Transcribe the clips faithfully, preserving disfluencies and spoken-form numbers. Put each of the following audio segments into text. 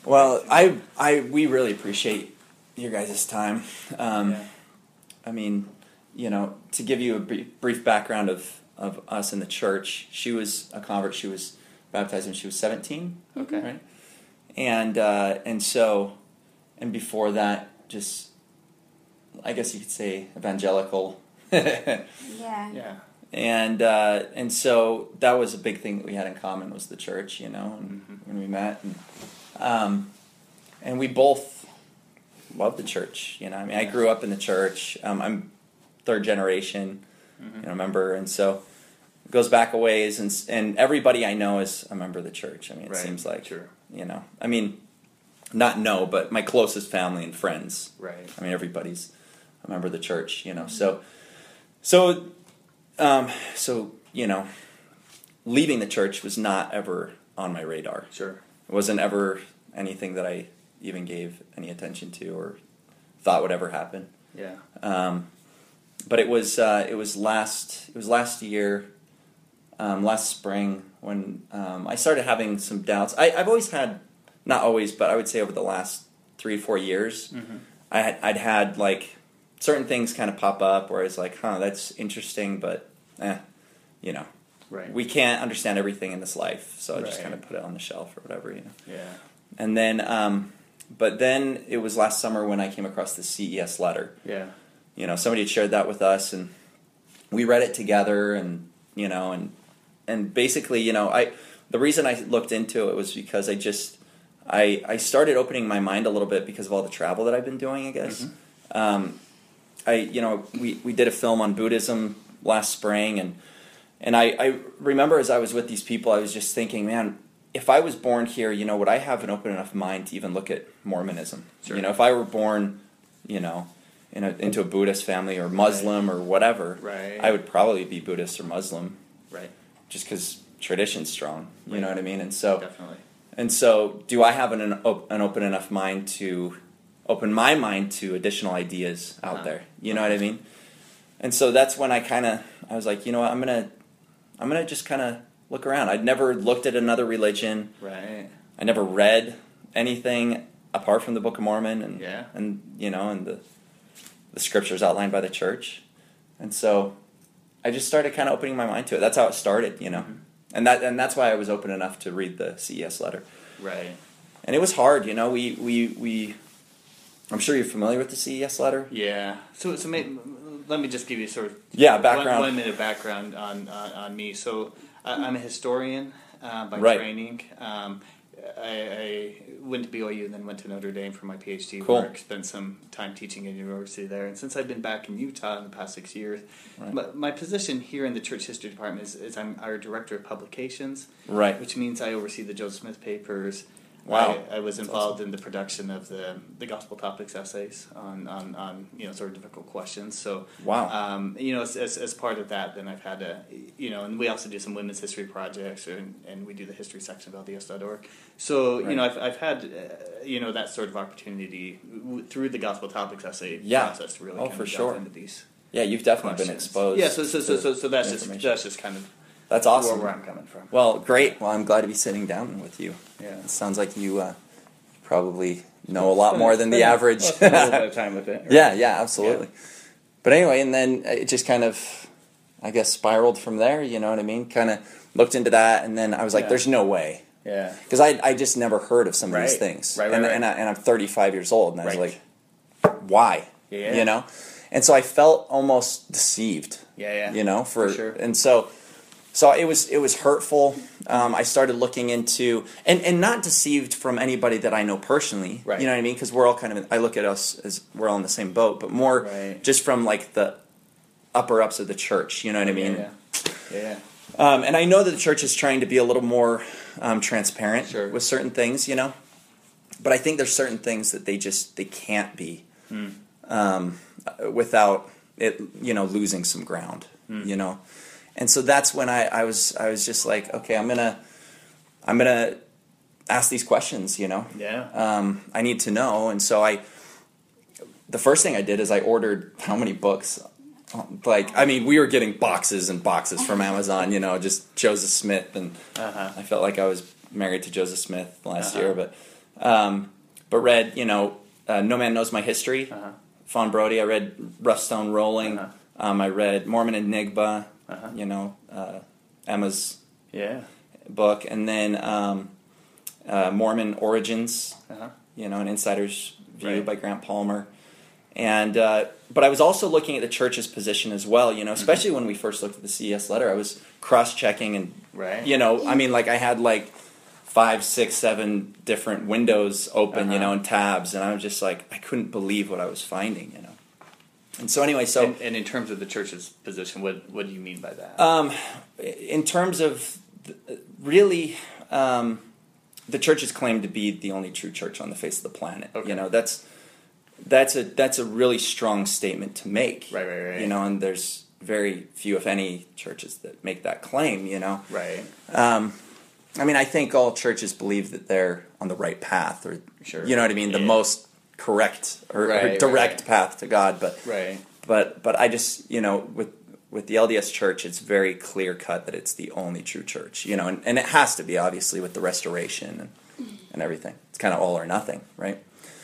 Well, I, I, we really appreciate your guys' time. Um, yeah. I mean, you know, to give you a brief, brief background of, of us in the church, she was a convert. She was baptized when she was seventeen. Okay. Right? And, uh, and so, and before that, just, I guess you could say evangelical. Yeah. Yeah. And uh, and so that was a big thing that we had in common was the church, you know, and Mm-hmm. when we met, and um, and we both loved the church, you know. I mean, I grew up in the church. Um, I'm third generation, Mm-hmm. you know, member, and so it goes back a ways, and and everybody I know is a member of the church. I mean, it Right. seems like, Sure. you know, I mean, not know, but my closest family and friends. Right. I mean, everybody's a member of the church, you know. So, so, um, so you know, leaving the church was not ever on my radar. Sure. It wasn't ever anything that I even gave any attention to or thought would ever happen. Yeah. Um, but it was uh, it was last it was last year, um, last spring when um, I started having some doubts. I, I've always had, not always, but I would say over the last three four years, Mm-hmm. I had, I'd had like certain things kind of pop up where I was like, huh, that's interesting, but eh, you know, Right. we can't understand everything in this life, so I just Right. kind of put it on the shelf or whatever, you know. Yeah. And then, um, but then it was last summer when I came across the C E S letter. Yeah. You know, somebody had shared that with us, and we read it together, and you know, and and basically, you know, I the reason I looked into it was because I just I I started opening my mind a little bit because of all the travel that I've been doing, I guess. Mm-hmm. Um, I you know we we did a film on Buddhism last spring, and and I, I remember as I was with these people, I was just thinking, man, if I was born here, you know, would I have an open enough mind to even look at Mormonism? Sure. You know, if I were born, you know, in a, into a Buddhist family or Muslim or whatever, Right. I would probably be Buddhist or Muslim, Right. just because tradition's strong. You Right. know what I mean? And so, Definitely. and so, do I have an an, op- an open enough mind to open my mind to additional ideas out Uh-huh. there? You know what I mean? And so that's when I kind of I was like, you know what, I'm gonna I'm gonna just kind of look around. I'd never looked at another religion. Right. I never read anything apart from the Book of Mormon and Yeah. and you know and the the scriptures outlined by the church. And so I just started kind of opening my mind to it. That's how it started, you know. Mm-hmm. And that and that's why I was open enough to read the C E S letter. Right. And it was hard, you know. We we we I'm sure you're familiar with the C E S letter. Yeah. So, so may, let me just give you sort of Yeah, background. One, one minute background on on, on me. So, I, I'm a historian uh, by Right. training. Um, I, I went to B Y U and then went to Notre Dame for my PhD Cool. work. Spent some time teaching at university there, and since I've been back in Utah in the past six years, Right. my, my position here in the Church History Department is, is I'm our director of publications, Right. which means I oversee the Joseph Smith papers. Wow. I, I was That's involved awesome. in the production of the the gospel topics essays on, on, on you know sort of difficult questions. So Wow. um, you know as, as as part of that, then I've had a you know, and we also do some women's history projects, and, and we do the history section of L D S dot org. So Right. you know I've I've had uh, you know that sort of opportunity w- through the gospel topics essay Yeah. process to really Oh, kind for of sure. delve into these. Yeah, you've definitely been questions. exposed. Yeah, so so so to so, so that's just information. that's just kind of That's awesome. where, where I'm coming from. Well, great. Well, I'm glad to be sitting down with you. Yeah. It sounds like you uh, probably know a lot Spend- more than the spend- average. well, spend a little bit of time with it. right? Yeah, yeah, absolutely. But anyway, and then it just kind of, I guess, spiraled from there. You know what I mean? Kind of looked into that, and then I was like, Yeah. "There's no way," Yeah. because I I just never heard of some of these Right. things, Right, right, and right. and, I, and I'm thirty-five years old, and I was Right. like, "Why?" Yeah. You know, and so I felt almost deceived. Yeah, yeah. You know, for, For sure. and so. So it was it was hurtful. Um, I started looking into and, and not deceived from anybody that I know personally. Right. You know what I mean? Because we're all kind of I look at us as we're all in the same boat, but more Right. just from like the upper ups of the church. You know what I mean? Yeah, yeah. yeah. Um, and I know that the church is trying to be a little more um, transparent Sure. with certain things. You know, but I think there's certain things that they just they can't be Hmm. um, without it. You know, losing some ground. Hmm. You know. And so that's when I, I was I was just like, okay, I'm gonna I'm gonna ask these questions, you know. Yeah. Um, I need to know, and so I. The first thing I did is I ordered how many books, like I mean we were getting boxes and boxes from Amazon, you know, just Joseph Smith, and Uh-huh. I felt like I was married to Joseph Smith last Uh-huh. year, but Um, but read, you know, uh, No Man Knows My History, Uh-huh. Fawn Brody. I read Rough Stone Rolling. Uh-huh. Um, I read Mormon Enigma, Uh-huh. you know, uh, Emma's Yeah. book. And then um, uh, Mormon Origins, Uh-huh. you know, An Insider's View Right. by Grant Palmer. And uh, but I was also looking at the church's position as well, you know, especially when we first looked at the C E S letter. I was cross-checking and, Right. you know, I mean, like I had like five, six, seven different windows open, Uh-huh. you know, and tabs, and I was just like, I couldn't believe what I was finding, you know. And so anyway, so and, and in terms of the church's position, what what do you mean by that? um, in terms of th- really, um, the church is claimed to be the only true church on the face of the planet. Okay. You know, that's that's a that's a really strong statement to make. Right, right, right. You know, and there's very few, if any, churches that make that claim. You know, Right. um, I mean, I think all churches believe that they're on the right path, or Sure. you know what I mean, the Yeah. most correct or, Right, or right, direct right. path to God. But Right. but but I just, you know, with with the L D S Church, it's very clear cut that it's the only true church. You know, and, and it has to be, obviously, with the Restoration and and everything. It's kind of all or nothing, right?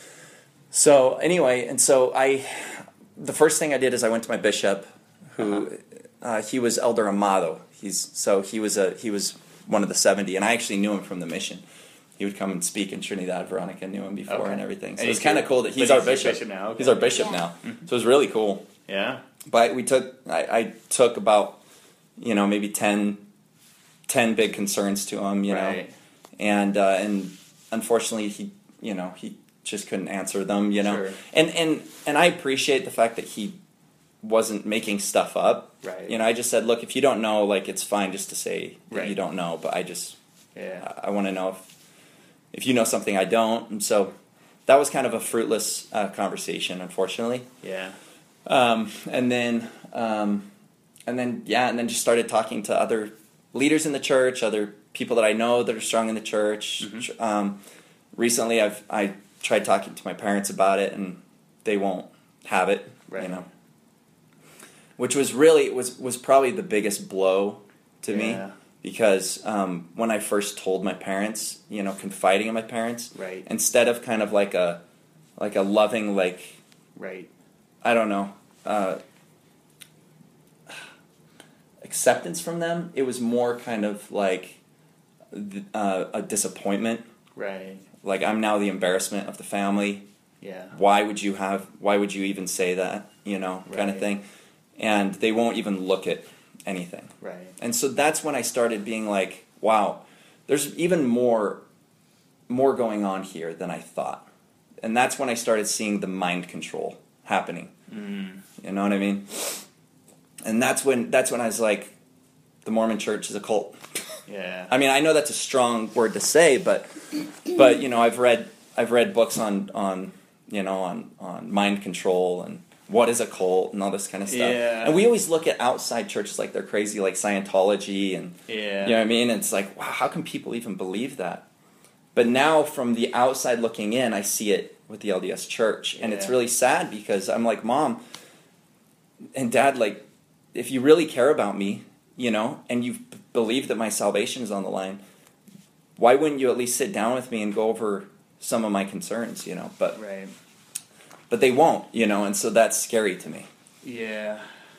So anyway, and so I, the first thing I did is I went to my bishop, who Uh-huh. uh, he was Elder Amado. He's so he was a he was one of the seventy, and I actually knew him from the mission. He would come and speak in Trinidad. Veronica knew him before Okay. and everything. So And it's he's kind of your- cool that but he's he's our your bishop. bishop now, okay. He's our bishop Yeah. now. So it was really cool. Yeah. But we took, I, I took about, you know, maybe ten, ten big concerns to him, you know, Right. and uh, and unfortunately he, you know, he just couldn't answer them, you know, Sure. and and and I appreciate the fact that he wasn't making stuff up. Right. You know, I just said, look, if you don't know, like, it's fine just to say that Right. you don't know, but I just, Yeah. I, I want to know if if you know something I don't, and so that was kind of a fruitless uh, conversation, unfortunately. Yeah. Um, and then, um, and then, yeah, and then just started talking to other leaders in the church, other people that I know that are strong in the church. Mhm. Um, recently, I've I tried talking to my parents about it, and they won't have it. Right. You know, which was really was was probably the biggest blow to me, Yeah. because um, when I first told my parents, you know, confiding in my parents, Right. instead of kind of like a like a loving, like, Right. I don't know, uh, acceptance from them, it was more kind of like th- uh, a disappointment. Right. Like, I'm now the embarrassment of the family. Yeah. Why would you have? Why would you even say that? You know, kind of Right. thing. And they won't even look at anything. Right. And so that's when I started being like, wow, there's even more more going on here than I thought. And that's when I started seeing the mind control happening. Mm. You know what I mean? And that's when that's when I was like, the Mormon Church is a cult. Yeah. I mean, I know that's a strong word to say, but but you know, I've read I've read books on on you know on on mind control and what is a cult and all this kind of stuff. Yeah. And we always look at outside churches like they're crazy, like Scientology, and Yeah. you know what I mean? And it's like, wow, how can people even believe that? But now, from the outside looking in, I see it with the L D S Church, and it's Yeah. really sad because I'm like, Mom and Dad, like, if you really care about me, you know, and you b- believe that my salvation is on the line, why wouldn't you at least sit down with me and go over some of my concerns, you know? But Right. but they won't, you know, and so that's scary to me, Yeah.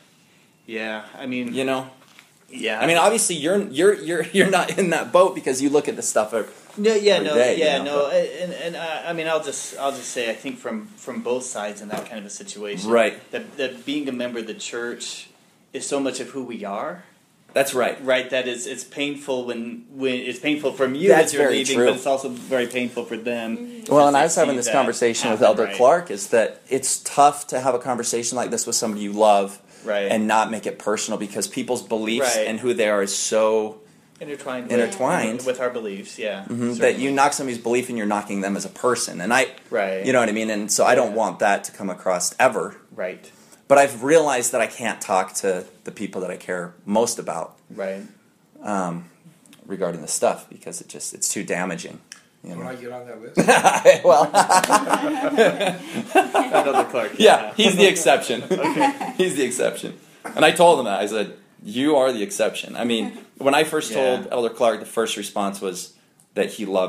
Yeah. I mean. you know. Yeah. I mean, obviously, you're you're you're you're not in that boat because you look at the stuff. Of, No, yeah, every no, day, you yeah, know, no, but- and and uh, I mean, I'll just, I'll just say, I think from from both sides in that kind of a situation, Right. That that being a member of the church is so much of who we are, that's right. right? That is, it's painful when when it's painful from you That's as you're very leaving, true. but it's also very painful for them. Well, and as I they was having see this that conversation with happen, Elder right? Clark, is that it's tough to have a conversation like this with somebody you love, Right. and not make it personal, because people's beliefs Right. and who they are is so intertwined, Intertwined. with, with our beliefs, yeah, mhm, that certainly. you knock somebody's belief and you're knocking them as a person, and I, Right. you know what I mean, and so I don't Yeah. want that to come across ever. right, But I've realized that I can't talk to the people that I care most about right, um, regarding this stuff, because it just it's too damaging. You When know? I get on that list, Well, Elder Clark, yeah, he's the exception. He's the exception. And I told him that. I said, you are the exception. I mean, when I first Yeah. told Elder Clark, the first response was that he loves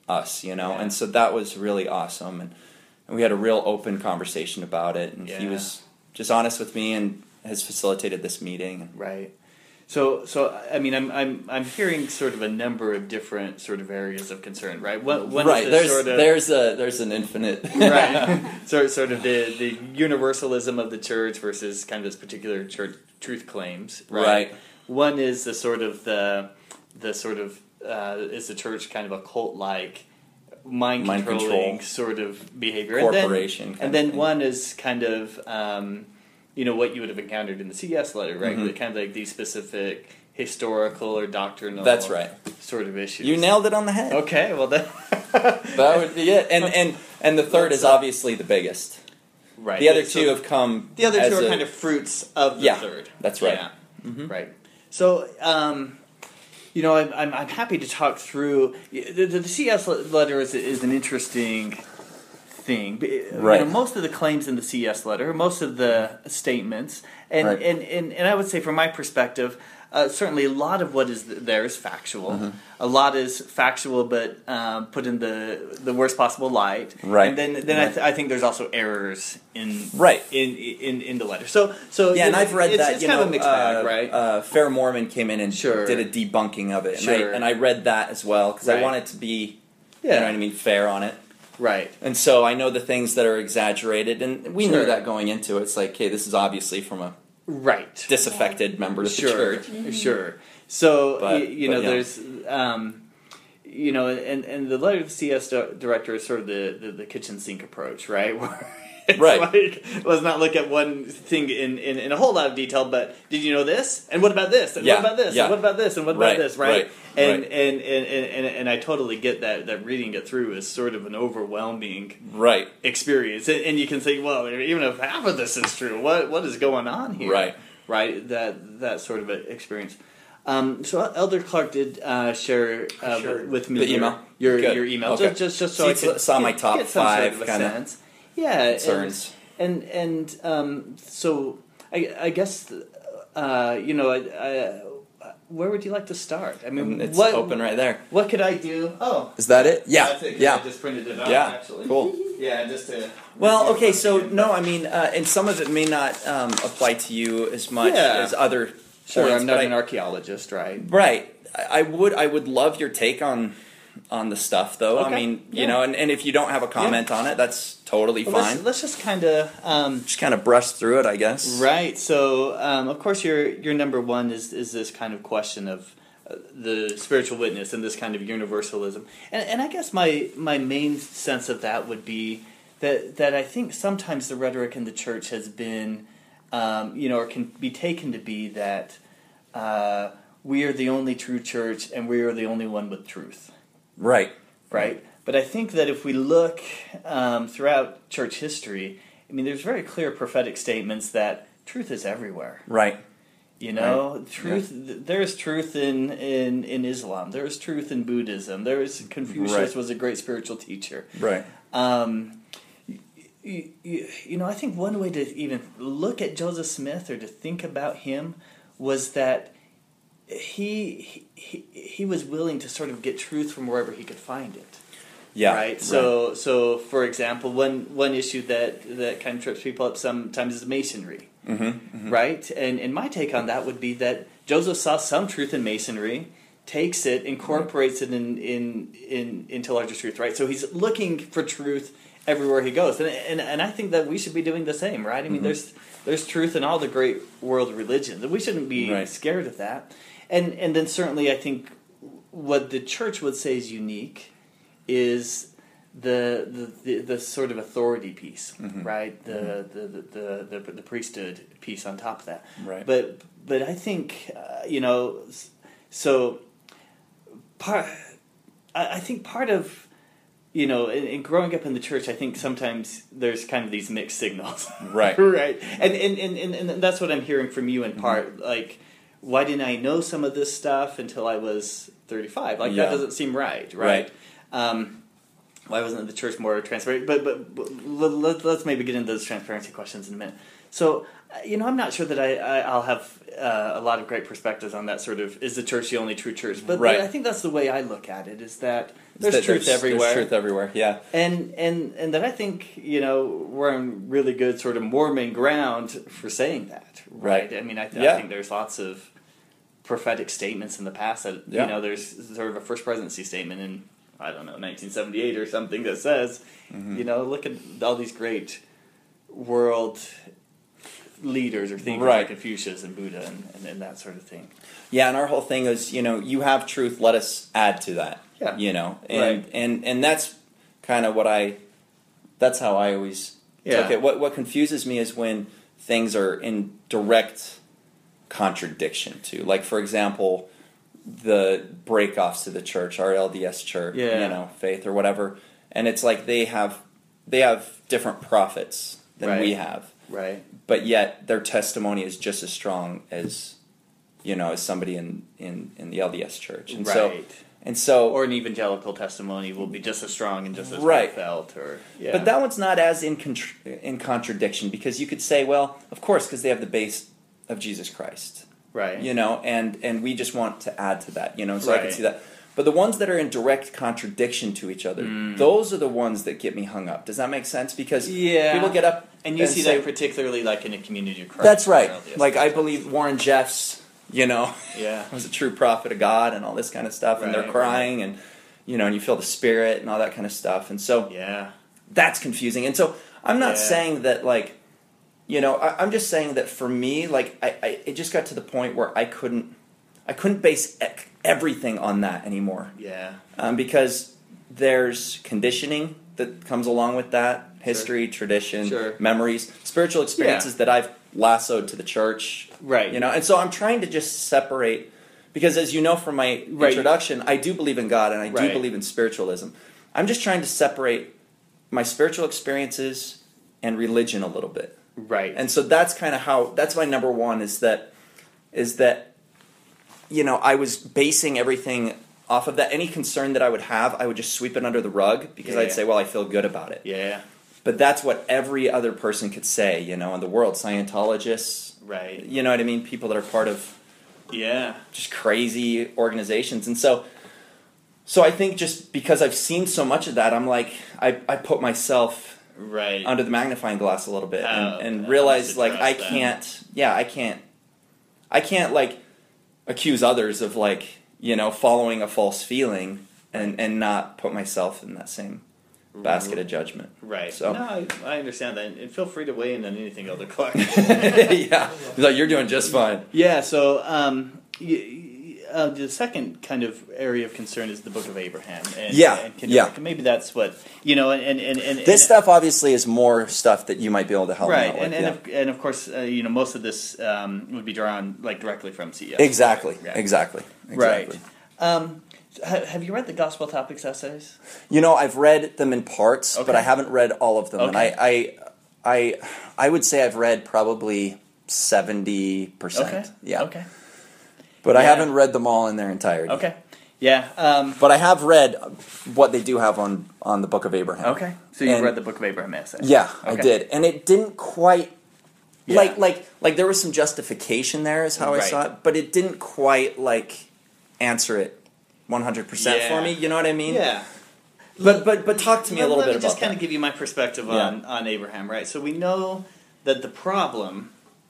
us, you know, Yeah. and so that was really awesome, and, and we had a real open conversation about it, and Yeah. he was just honest with me and has facilitated this meeting. Right. So, so I mean, I'm I'm I'm hearing sort of a number of different sort of areas of concern, right? One, one right. is There's sort of, there's a there's an infinite right. sort sort of the the universalism of the church versus kind of this particular church truth claims, right? Right. One is the sort of the the sort of uh, is the church kind of a cult like mind Mind controlling control. sort of behavior, Corporation and kind then, of and then thing. one is kind of um, you know what you would have encountered in the C S letter, right? Mhm. Kind of like these specific historical or doctrinal That's right. sort of issues. You nailed it on the head. Okay, well then That would be it. And and and the third is obviously the biggest. right. The other So two have come. the other as two are a- kind of fruits of the Yeah, third. that's right. Yeah. Mhm. Right. So, um, you know, I'm, I'm I'm happy to talk through the, the, the C S letter is is an interesting thing. Right. You know, most of the claims in the C S letter, most of the statements, and Right. and, and, and I would say from my perspective, uh, certainly a lot of what is there is factual. Mm-hmm. A lot is factual, but um, put in the the worst possible light. Right. And then then I, Right. th- I think there's also errors in Right. in in, in the letter. So so Yeah, and it- I've read it's, that. It's you kind know, of a mixed uh, bag, right? Uh, Fair Mormon came in and Sure. did a debunking of it, and, Sure. I, and I read that as well because Right. I wanted to be, Yeah. you know what I mean, fair on it. Right. And so I know the things that are exaggerated, and we Sure. knew that going into it. It's like, hey, this is obviously from a Right. disaffected member of the Sure. church. Sure. So But- y- you but know, yeah. there's um, you know, and and the letter to the C S di- director is sort of the, the, the kitchen sink approach, right? Where it's Right. like, let's not look at one thing in, in, in a whole lot of detail, but did you know this? And what about this? And Yeah. what about this? Yeah. And what about this? And what Right. about this? Right. Right. And, Right. And, and, and, and and I totally get that that reading it through is sort of an overwhelming Right. experience, and, and you can say, well, even if half of this is true, what what is going on here? Right. Right. That that sort of a experience. Um, so Elder Clark did uh, share uh, Sure. with me The your- email? your Good. your email Okay. just just just so So I you could saw my get, top get some five sort of a kinda sense. Yeah, concerns. and and, and um, so I, I guess uh, you know I, I, where would you like to start? I mean, And it's what open right there. what could I do? Oh, Is that it? Yeah. that's it, 'cause Yeah. I just printed it out. Yeah. actually. Cool. Yeah, just to. Well, okay, so no, I mean, uh, and some of it may not um, apply to you as much Yeah. as other. Sure, points, I'm not but an I- archaeologist, right? Right. I I would. I would love your take on on the stuff, though. Okay. I mean, you Yeah. know, and, and if you don't have a comment on it, that's totally Well, fine. let's, let's just kind of. Um, Just kind of brush through it, I guess. Right. So, um, of course, your your number one is is this kind of question of uh, the spiritual witness and this kind of universalism, and and I guess my my main sense of that would be that that I think sometimes the rhetoric in the church has been, um, you know, or can be taken to be that uh, we are the only true church and we are the only one with truth. Right. Right. But I think that if we look um, throughout church history, I mean, there's very clear prophetic statements that truth is everywhere. Right. You know, Right. truth. th- There is truth in, in, in Islam. There is truth in Buddhism. There is Confucius Right. was a great spiritual teacher. Right. Um, you, you, you know, I think one way to even look at Joseph Smith or to think about him was that he he he was willing to sort of get truth from wherever he could find it. Yeah. Right. So so for example, one one issue that that kind of trips people up sometimes is masonry. Mm-hmm. Mm-hmm. Right. And and my take on that would be that Joseph saw some truth in masonry, takes it, incorporates it in in, in into larger truth. Right. So he's looking for truth everywhere he goes, and and and I think that we should be doing the same. Right. I mean, Mm-hmm. there's there's truth in all the great world religions, and we shouldn't be Right. scared of that. And and then certainly I think what the church would say is unique is the the, the, the sort of authority piece, Mhm. right? The, the, the, the, the the priesthood piece on top of that. Right. But but I think uh, you know, s- so part. I, I think part of you know, in, in growing up in the church, I think sometimes there's kind of these mixed signals, Right. right? And and, and and and that's what I'm hearing from you in part, like. Why didn't I know some of this stuff until I was thirty-five? Like, Yeah. that doesn't seem right, right? Right. Um, why wasn't the church more transparent? But, but, but let, let's maybe get into those transparency questions in a minute. So, uh, you know, I'm not sure that I, I, I'll have uh, a lot of great perspectives on that sort of, is the church the only true church? But, Right. but I think that's the way I look at it, is that There's that truth everywhere. There's truth everywhere. Yeah. And and and that I think, you know, we're on really good sort of Mormon ground for saying that, right? Right. I mean, I, th- Yeah. I think there's lots of prophetic statements in the past that Yeah. you know, there's sort of a first presidency statement in I don't know nineteen seventy-eight or something that says, Mm-hmm. you know, look at all these great world leaders or thinkers Right. like Confucius and Buddha and, and, and that sort of thing. Yeah, and our whole thing is, you know, you have truth, let us add to that. Yeah. You know, and Right. and, and that's kind of what I, that's how I always Yeah. took it. What, what confuses me is when things are in direct contradiction to, like, for example, the breakoffs to the church, our L D S church, Yeah. you know, faith or whatever, and it's like they have, they have different prophets than Right. we have, Right. but yet their testimony is just as strong as, you know, as somebody in, in, in the L D S church. And so, Right. and so, Or an evangelical testimony will be just as strong and just as Right. felt. Or yeah. but that one's not as in contr- in contradiction, because you could say, well, of course, because they have the base of Jesus Christ, right. you know, and and we just want to add to that, you know. So I can Right. see that. But the ones that are in direct contradiction to each other, Mm. those are the ones that get me hung up. Does that make sense? Because Yeah. people get up And you and see say, that particularly like in a community of Christ. that's right. or L D S. Like I believe Warren Jeffs, you know, Yeah. was a true prophet of God and all this kind of stuff, and they're Right, crying, and you know, and you feel the Spirit and all that kind of stuff, and so Yeah. that's confusing. And so I'm not Yeah. saying that, like, you know, I, I'm just saying that for me, like, I, I it just got to the point where I couldn't, I couldn't base e- everything on that anymore, Yeah. um, because there's conditioning that comes along with that, history, tradition, Sure. memories, spiritual experiences that I've lassoed to the church, Right. you know, and so I'm trying to just separate, because as you know from my Right. introduction, I do believe in God and I do Right. believe in spiritualism. I'm just trying to separate my spiritual experiences and religion a little bit. Right. And so that's kind of how, that's my number one, is that, is that, you know, I was basing everything off of that. Any concern that I would have, I would just sweep it under the rug, because Yeah. I'd say, well, I feel good about it. yeah. But that's what every other person could say, you know, in the world. Scientologists, Right. you know what I mean? People that are part of Yeah. just crazy organizations. And so, so I think just because I've seen so much of that, I'm like, I, I put myself Right. under the magnifying glass a little bit, How- and, and how realize to like I address that. can't, yeah, I can't, I can't like accuse others of like, you know, following a false feeling and, and not put myself in that same basket of judgment. Right. So- No, I, I understand that, and feel free to weigh in on anything, Elder Clark. Yeah, he's like, you're doing just fine. Yeah. So, um, y- y- uh, the second kind of area of concern is the Book of Abraham. And, Yeah, And can, yeah. Maybe that's what you know. And and and, and This and, stuff obviously is more stuff that you might be able to help me Right, out with. and and, yeah. of, and of course, uh, you know, most of this um, would be drawn like directly from C S. Exactly, Yeah. exactly, exactly. Right. Um, ha- have you read the Gospel Topics essays? You know, I've read them in parts, but Okay. I haven't read all of them. And Okay. I, I, I, I would say I've read probably seventy percent. Okay. Yeah. Okay. But I Yeah. haven't read them all in their entirety. Okay. Yeah. Um, But I have read what they do have on, on the Book of Abraham. okay. So you And- read the Book of Abraham essay? Yeah, I Okay. did. And it didn't quite Yeah. like like like there was some justification there is how I Right. saw it, but it didn't quite like answer it one hundred percent Yeah. for me, you know what I mean? Yeah. But but but talk to me Let- a little let bit me about just kind that. of give you my perspective Yeah. on, on Abraham, right? So we know that the problem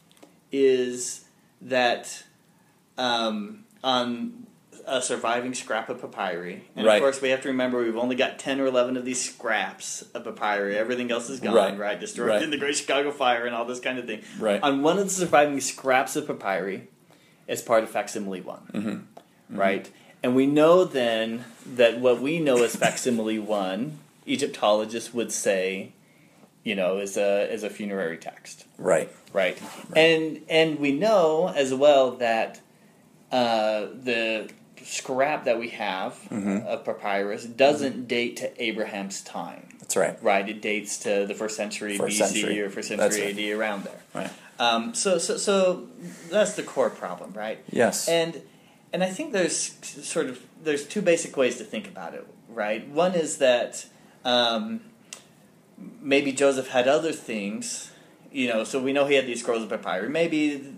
is that um, on a surviving scrap of papyri, and Right. of course we have to remember we've only got ten or eleven of these scraps of papyri. Everything else is gone, Right. right? Destroyed Right. in the Great Chicago Fire and all this kind of thing. Right. On one of the surviving scraps of papyri is part of facsimile one, Mm-hmm. right? And we know then that what we know as facsimile one, Egyptologists would say, you know, is a is a funerary text, Right. right? And and we know as well that uh, the scrap that we have Mhm. of papyrus doesn't date to Abraham's time, That's right. right? It dates to the first century First B C century. or first That's century right. A D, around there. Right. Um, so so so that's the core problem, right? Yes. And and I think there's sort of there's two basic ways to think about it, right? One is that um, maybe Joseph had other things, you know. So we know he had these scrolls of papyri. Maybe th-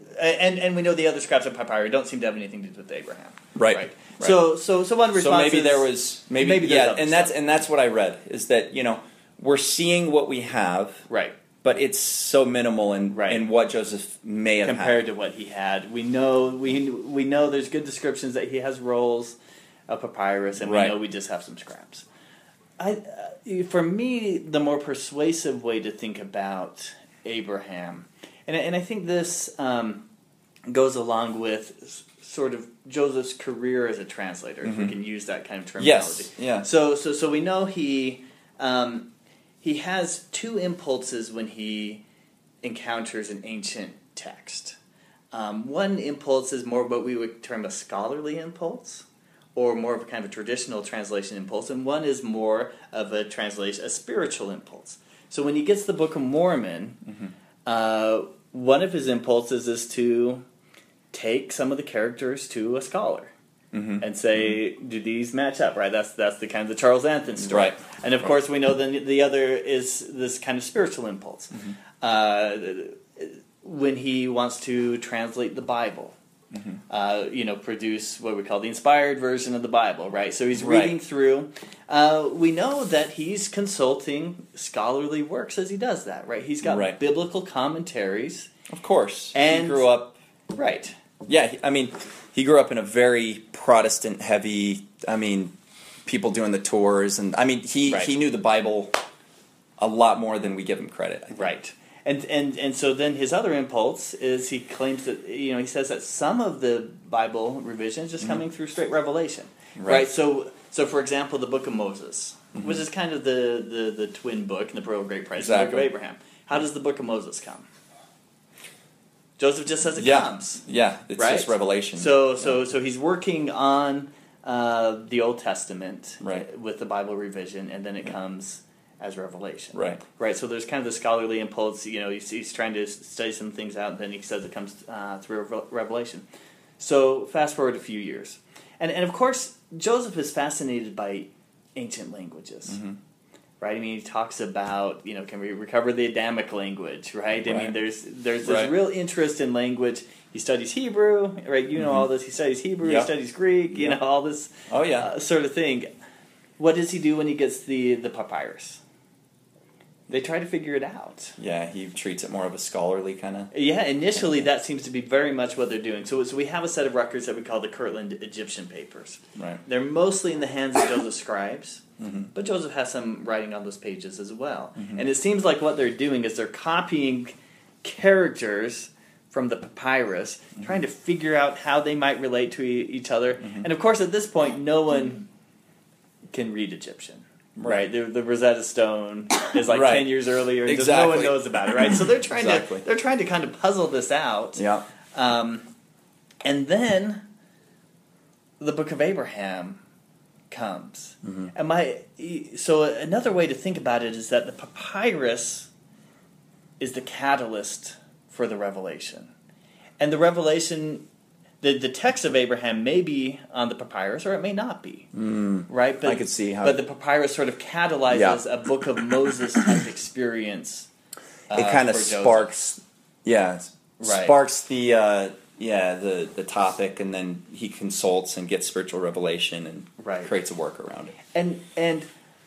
and and we know the other scraps of papyri don't seem to have anything to do with Abraham. Right. Right. Right. So so so one response. So maybe is, there was maybe, maybe there's yeah, other and that's stuff. and that's what I read is that you know we're seeing what we have, right. but it's so minimal in Right. in what Joseph may have compared had. to what he had. We know we we know there's good descriptions that he has rolls of papyrus, and Right. we know we just have some scraps. I, uh, for me, the more persuasive way to think about Abraham, and and I think this um, goes along with s- sort of Joseph's career as a translator, if we can use that kind of terminology. Yes. Yeah. So so so we know he um, he has two impulses when he encounters an ancient text. Um, one impulse is more what we would term a scholarly impulse, or more of a kind of a traditional translation impulse, and one is more of a translation, a spiritual impulse. So when he gets the Book of Mormon, Mm-hmm. uh, one of his impulses is to take some of the characters to a scholar. Mm-hmm. And say, do these match up? Right, that's that's the kind of the Charles Anthony story. Right. And of Right. course, we know then the other is this kind of spiritual impulse. Mm-hmm. Uh, when he wants to translate the Bible, Mm-hmm. uh, you know, produce what we call the inspired version of the Bible, right? So he's Right. reading through. Uh, we know that he's consulting scholarly works as he does that, right? He's got Right. biblical commentaries, Of course. And- he grew up. right? Yeah. he- I mean, he grew up in a very Protestant heavy. I mean, people doing the tours, and I mean, he Right. he knew the Bible a lot more than we give him credit. I think. Right. And, and and so then his other impulse is he claims that, you know, he says that some of the Bible revision is just coming through straight revelation. Right. Right. So so for example, the Book of Moses, Mm-hmm. which is kind of the, the, the twin book in the Pearl of Great Price, the Book Exactly. of Abraham. How does the Book of Moses come? Joseph just says it Yeah. comes. Yeah. It's Right? just revelation. So so so he's working on uh, the Old Testament Right. with the Bible revision, and then it comes as revelation. Right. Right. So there's kind of the scholarly impulse. You know, he's, he's trying to study some things out, and then he says it comes uh, through Revel- revelation. So fast forward a few years, and and of course Joseph is fascinated by ancient languages. Mm-hmm. Right. I mean, he talks about, you know, can we recover the Adamic language? Right. I mean, Right. there's there's this Right. real interest in language. He studies Hebrew. Right. You know Mhm. all this. He studies Hebrew. Yep. He studies Greek. You Yep. know all this Oh yeah. uh, sort of thing. What does he do when he gets the the papyrus? They try to figure it out. Yeah. He treats it more of a scholarly kind of. Yeah, initially that seems to be very much what they're doing. So, so we have a set of records that we call the Kirtland Egyptian papers. Right. They're mostly in the hands of Joseph's scribes, Mm-hmm. but Joseph has some writing on those pages as well. Mhm. And it seems like what they're doing is they're copying characters from the papyrus, Mm-hmm. trying to figure out how they might relate to e- each other. Mhm. And of course, at this point, no one can read Egyptian. Right, the, the Rosetta Stone is like Right. ten years earlier, and just no one Exactly. knows about it. Right, so they're trying Exactly. to they're trying to kind of puzzle this out. Yeah. Um, and then the Book of Abraham comes, Mm-hmm. and my so another way to think about it is that the papyrus is the catalyst for the revelation, and the revelation. The, the text of Abraham may be on the papyrus, or it may not be. Mm. Right, but I could see how- But the papyrus sort of catalyzes a Book of Moses type experience. Uh, It kind of for Joseph. sparks. Yeah. s- Right. Sparks the. Uh, yeah. The the topic, and then he consults and gets spiritual revelation and Right. creates a work around it. And and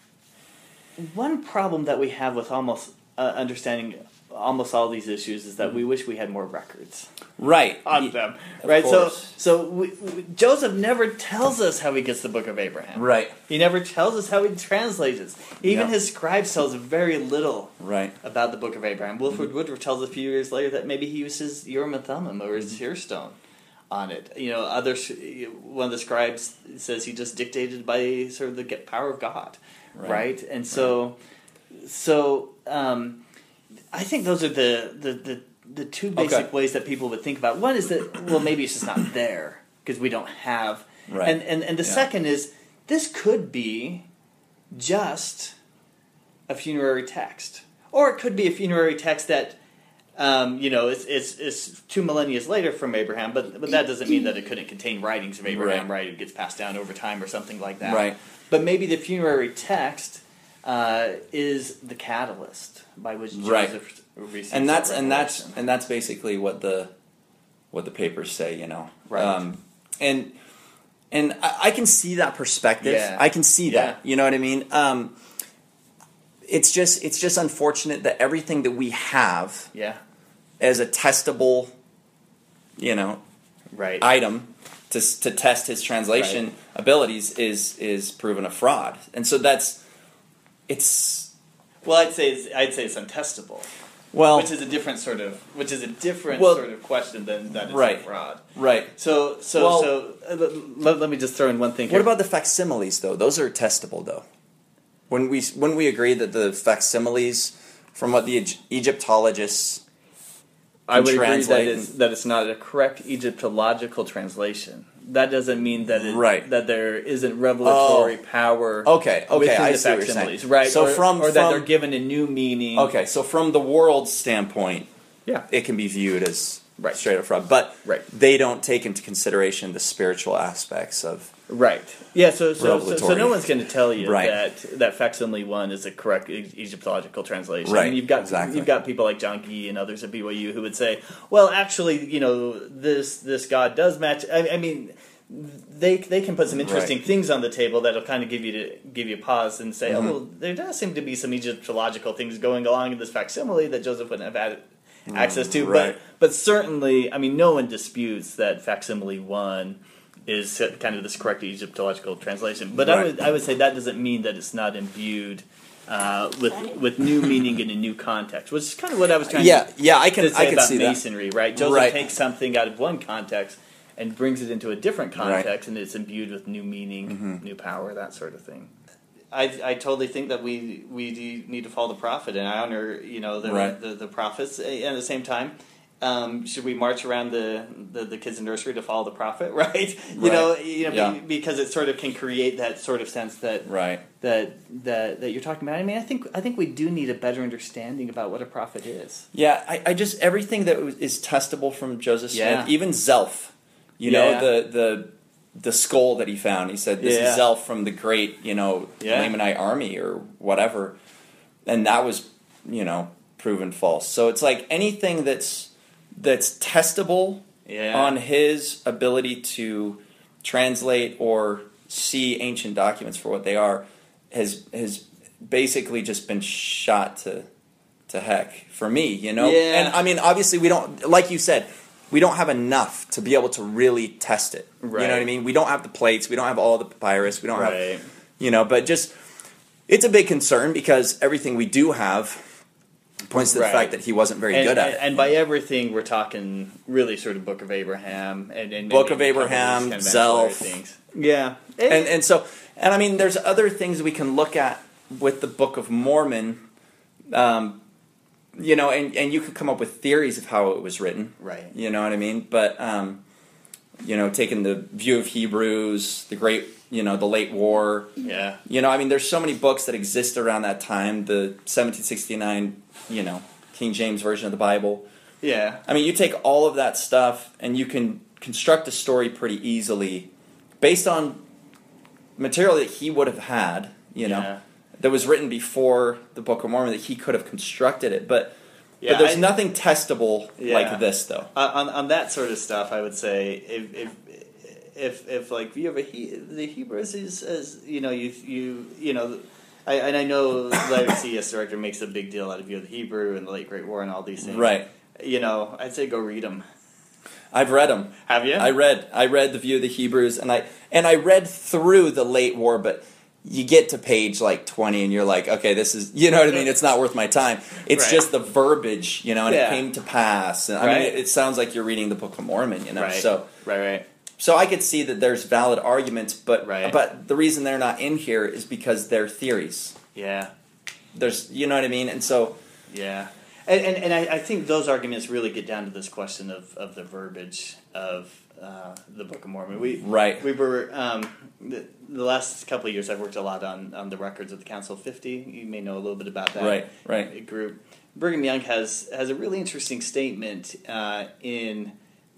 one problem that we have with almost uh, understanding almost all these issues is that we wish we had more records Right. on He- them. of Right. So course. so we, we, Joseph never tells us how he gets the Book of Abraham. Right. He never tells us how he translates it. Even Yeah. his scribes tells very little Right. about the Book of Abraham. Wilford Mm-hmm. Woodruff tells us a few years later that maybe he used his Urim and Thummim or his Mm-hmm. tear stone on it. You know, other one of the scribes says he just dictated by sort of the power of God, right? Right. And so, so um, I think those are the the the, the two basic Okay. ways that people would think about. One is that well, maybe it's just not there because we don't have. Right. And and and the Yeah. second is this could be just a funerary text, or it could be a funerary text that, um, you know, it's, it's it's two millennia later from Abraham, but but that doesn't mean that it couldn't contain writings of Abraham, right? Right. It gets passed down over time or something like that, Right. But maybe the funerary text uh, is the catalyst by which Joseph Right. receives And that's that and that's revelation. and that's basically what the what the papers say, you know. Right. Um, and and I, I can see that perspective. Yeah. I can see Yeah. that. You know what I mean? Um, it's just it's just unfortunate that everything that we have Yeah. as a testable, you know, Right. item to to test his translation Right. abilities is is proven a fraud, and so that's it's Well, I'd say it's, I'd say it's untestable, well which is a different sort of which is a different Well, sort of question than that it's right. a fraud. right. So so Well- so uh, let, let me just throw in one thing here. What about the facsimiles though? Those are testable though. When we when we agree that the facsimiles from what the Egy- Egyptologists I would agree that translate it's, and- that it's not a correct Egyptological translation. That doesn't mean that it, Right. that there isn't revelatory power. Okay, okay, within I the see what you're facsimiles, saying. right? So or, from- or that from- they're given a new meaning. Okay, so from the world standpoint, Yeah. it can be viewed as Right. straight up fraud, but Right. they don't take into consideration the spiritual aspects of Right. Yeah. So so, so, so Revelatory. no one's going to tell you Right. that that facsimile one is a correct e- Egyptological translation. Right, And you've got exactly. you've got people like John Gee and others at B Y U who would say, well, actually, you know, this this God does match. I, I mean. They they can put some interesting Right. things on the table that'll kind of give you to give you a pause and say, Mhm. oh, well, there does seem to be some Egyptological things going along in this facsimile that Joseph wouldn't have had access to. right. But but certainly, I mean, no one disputes that facsimile one is kind of this correct Egyptological translation. But I Right. would I would say that doesn't mean that it's not imbued uh, with with new meaning in a new context, which is kind of what I was trying yeah, to, yeah. I can to say I can about see that. masonry, right? Joseph Right. takes something out of one context and brings it into a different Right. context, and it's imbued with new meaning, Mhm. new power, that sort of thing. I, I totally think that we we do need to follow the prophet, and I honor you know the Right. the, the prophets. And at the same time, um, should we march around the, the, the kids in nursery to follow the prophet? Right? You Right. know, you know, Yeah. be- because it sort of can create that sort of sense that Right. that that that you're talking about. I mean, I think I think we do need a better understanding about what a prophet is. Yeah, I, I just everything that was- is testable from Joseph Smith, Yeah. even Zelph, you Yeah. know the the the skull that he found. He said this Yeah. is Zelph from the great you know Yeah. Lamanite army or whatever, and that was you know proven false. So it's like anything that's that's testable Yeah. on his ability to translate or see ancient documents for what they are has has basically just been shot to to heck for me, you know. Yeah. And I mean, obviously, we don't, like you said, we don't have enough to be able to really test it. You Right. know what I mean? We don't have the plates, we don't have all the papyrus, we don't Right. have, you know. But just it's a big concern because everything we do have points to the Right. fact that he wasn't very and, good at and, it. and by everything, we're talking really sort of Book of Abraham and, and Book maybe of a couple Abraham, these ancillary Zelph. things. Yeah, and and so and I mean, there's other things we can look at with the Book of Mormon, um, you know, and and you could come up with theories of how it was written, right. you know what I mean? But um, you know, taking the view of Hebrews, the great, you know, the late war, Yeah, you know, I mean, there's so many books that exist around that time. The seventeen sixty-nine, you know, King James version of the Bible. yeah, I mean, you take all of that stuff and you can construct a story pretty easily based on material that he would have had, you know, Yeah. that was written before the Book of Mormon, that he could have constructed it. But, Yeah, but there's I- nothing testable Yeah. like this, though. Uh, on on that sort of stuff, I would say if if if, if like view of a he, the Hebrews is as you know you you you know. I, and I know Larry C S director makes a big deal out of View of the Hebrew and the Late Great War and all these things. Right. You know, I'd say go read them. I've read them. Have you? I read. I read the View of the Hebrews, and I and I read through the late war, but you get to page like twenty, and you're like, okay, this is, you know what I mean? It's not worth my time. It's Right. just the verbiage, you know, and Yeah. it came to pass. And, I Right. mean, it, it sounds like you're reading the Book of Mormon, you know. Right. So, right, right. so I could see that there's valid arguments, but Right. but the reason they're not in here is because they're theories. Yeah, There's, you know what I mean? And so, yeah. And and, and I, I think those arguments really get down to this question of, of the verbiage of uh, the Book of Mormon. We right. we were um, the, the last couple of years. I've worked a lot on, on the records of the Council of fifty. You may know a little bit about that. Right, right. Group. Brigham Young has has a really interesting statement uh, in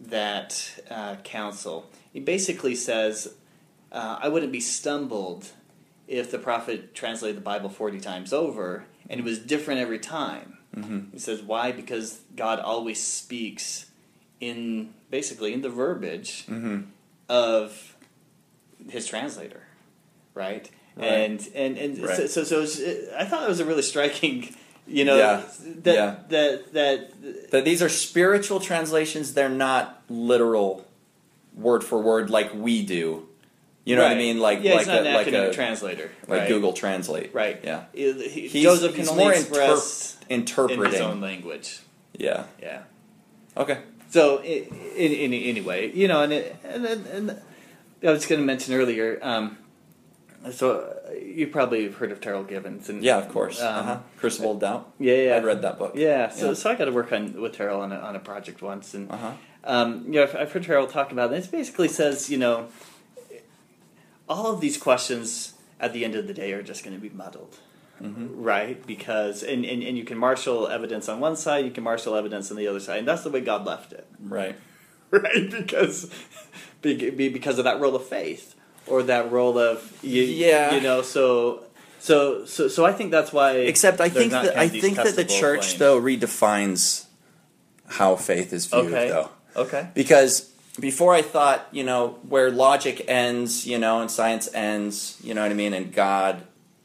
that uh, council. He basically says, uh, "I wouldn't be stumbled if the prophet translated the Bible forty times over, and it was different every time." Mm-hmm. He says, "Why? Because God always speaks in basically in the verbiage Mm-hmm. of his translator, right? Right. And and and Right. so so, so it's, it, I thought it was a really striking, you know, Yeah. that, Yeah. that that That these are spiritual translations. They're not literal, word for word, like we do. You know what I right. mean? Like yeah, like he's not a, an like academic a translator, like right? Google Translate. right? Yeah. He- he- He's, Joseph can he's only more express interp- in interpreting. his own language. Yeah. Yeah. Okay. So, in, in, in, anyway, you know, and it, and, and, and I was going to mention earlier. Um, so uh, you probably have heard of Terrell Givens, and Yeah, of course. Um, uh-huh. Crucible of Doubt. yeah, yeah, I read that book. Yeah, so Yeah. so I got to work on with Terrell on a, on a project once, and Uh huh. um, you know, I've, I've heard Terrell talk about it. It basically says, you know, all of these questions at the end of the day are just going to be muddled. Mm-hmm. Right, because and, and, and you can marshal evidence on one side, you can marshal evidence on the other side, and that's the way God left it. Right. Right, because be- be- because of that role of faith or that role of you, Yeah. you know. So so so so I think that's why. Except I there's think not that kind I of these think that the testable church claims. though redefines how faith is viewed Okay. though. Okay. Because before I thought, you know, where logic ends, you know, and science ends, you know what I mean, and God,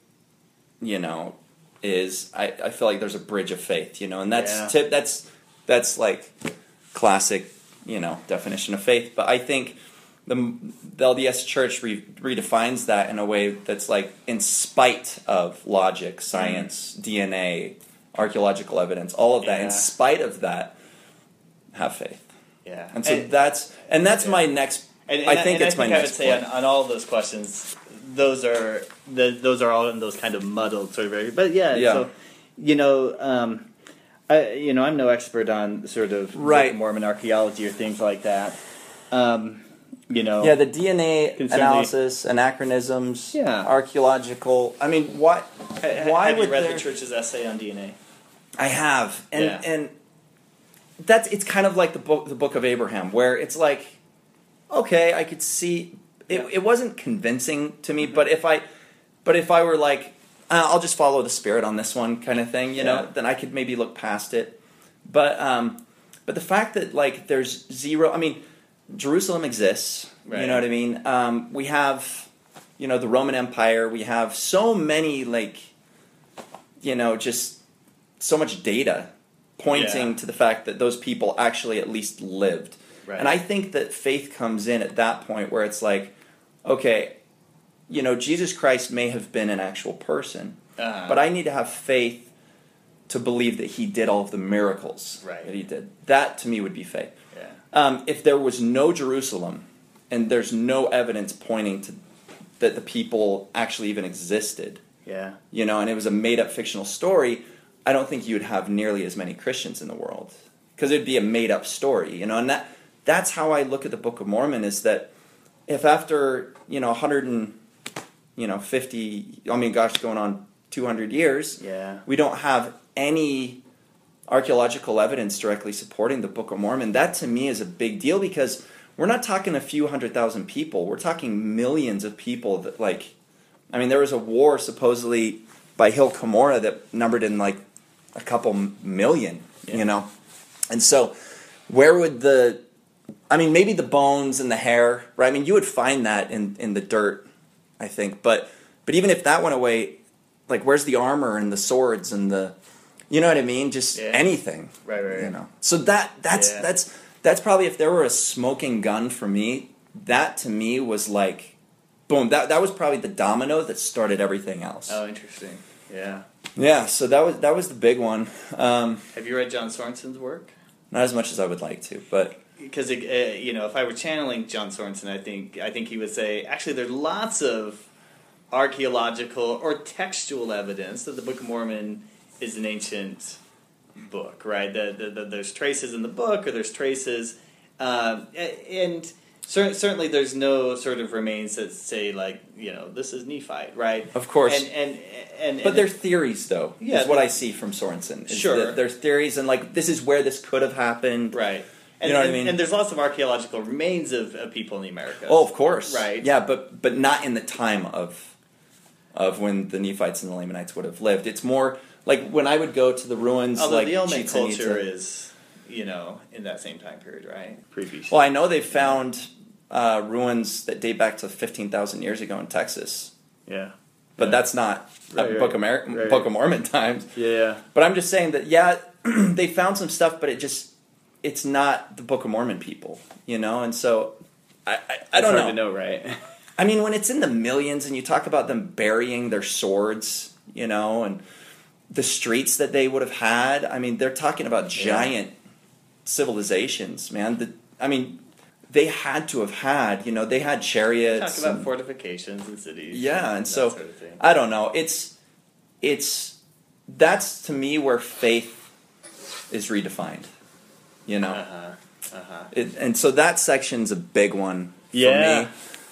you know, is I, I feel like there's a bridge of faith, you know, and that's Yeah. tip that's that's like classic, you know, definition of faith. But I think the the L D S Church re, redefines that in a way that's like in spite of logic, science, Mm. D N A, archaeological evidence, all of that. Yeah. In spite of that, have faith. Yeah, And so that's and that's yeah. my next. And, and I think and it's I my think I would next say on, point. on all of those questions, those are the, those are all in those kind of muddled sort of areas. But yeah, Yeah. so you know, um, I you know I'm no expert on sort of Right. Book of Mormon archaeology or things like that. Um, you know, Yeah, the D N A Can certainly- analysis, anachronisms, Yeah. archaeological. I mean, what? Ha- Why have would you read there? the church's essay on D N A? I have, and Yeah. and that's it's kind of like the book, the Book of Abraham, where it's like, okay, I could see it. Yeah. It wasn't convincing to me, but if I, but if I were like, uh, I'll just follow the Spirit on this one, kind of thing, you know, Yeah. then I could maybe look past it. But um, but the fact that like there's zero, I mean, Jerusalem exists. Right. You know what I mean? Um, we have, you know, the Roman Empire. We have so many like, you know, just so much data pointing Yeah. to the fact that those people actually at least lived. Right. And I think that faith comes in at that point where it's like, okay, you know, Jesus Christ may have been an actual person, Uh-huh. but I need to have faith to believe that he did all of the miracles Right. that he did. That to me would be faith. Yeah. Um, if there was no Jerusalem and there's no evidence pointing to that the people actually even existed, Yeah. you know, and it was a made-up fictional story, I don't think you would have nearly as many Christians in the world because it'd be a made-up story, you know. And that that's how I look at the Book of Mormon, is that if after, you know, one hundred and, you know, fifty, I mean, gosh, going on two hundred years, Yeah. we don't have any archaeological evidence directly supporting the Book of Mormon, that to me is a big deal, because we're not talking a few hundred thousand people. We're talking millions of people that, like, I mean, there was a war supposedly by Hill Cumorah that numbered in like a couple million, Yeah. you know? And so where would the, I mean, maybe the bones and the hair, right? I mean, you would find that in, in the dirt, I think. But but even if that went away, like, where's the armor and the swords and the, you know what I mean? Just Yeah. anything. Right, right, right. You know. So that that's Yeah. that's that's probably, if there were a smoking gun for me, that to me was like, boom. That that was probably the domino that started everything else. Oh, interesting. Yeah. Yeah. So that was that was the big one. Um, Have you read John Sorensen's work? not as much as I would like to, but Because uh, you know, if I were channeling John Sorensen, I think I think he would say, actually, there's lots of archaeological or textual evidence that the Book of Mormon is an ancient book, right? That the, the, there's traces in the book, or there's traces, um, a- and cer- certainly there's no sort of remains that say, like, you know, this is Nephite, right? Of course. and and and, But and they're theories, though. Yeah, is what they- I see from Sorensen. Is Sure. that there's theories, and like, this is where this could have happened. right. And, You know what I and- mean? And there's lots of archaeological remains of, of people in the Americas. Oh, of course. Right. Yeah, but but not in the time of of when the Nephites and the Lamanites would have lived. It's more like when I would go to the ruins, Although like the Olmec Chichen culture Itza. is, you know, in that same time period, right? Pre-B C. Well, I know they found uh, ruins that date back to fifteen thousand years ago in Texas. Yeah. But yeah. that's not right, Book, right, of Mer- right. Book of Mormon times. Yeah. But I'm just saying that, yeah, they found some stuff, but it just, it's not the Book of Mormon people, you know? And so, I, I, I don't it's know. hard to know, right? I mean, when it's in the millions and you talk about them burying their swords, you know, and the streets that they would have had, I mean, they're talking about giant yeah. civilizations, man. The, I mean, they had to have had, you know, they had chariots. Talk about and, fortifications and cities. Yeah, and, and so, sort of thing. I don't know. It's, it's, that's to me where faith is redefined, you know. Uh-huh, uh-huh. It, and so that section's a big one for yeah. me.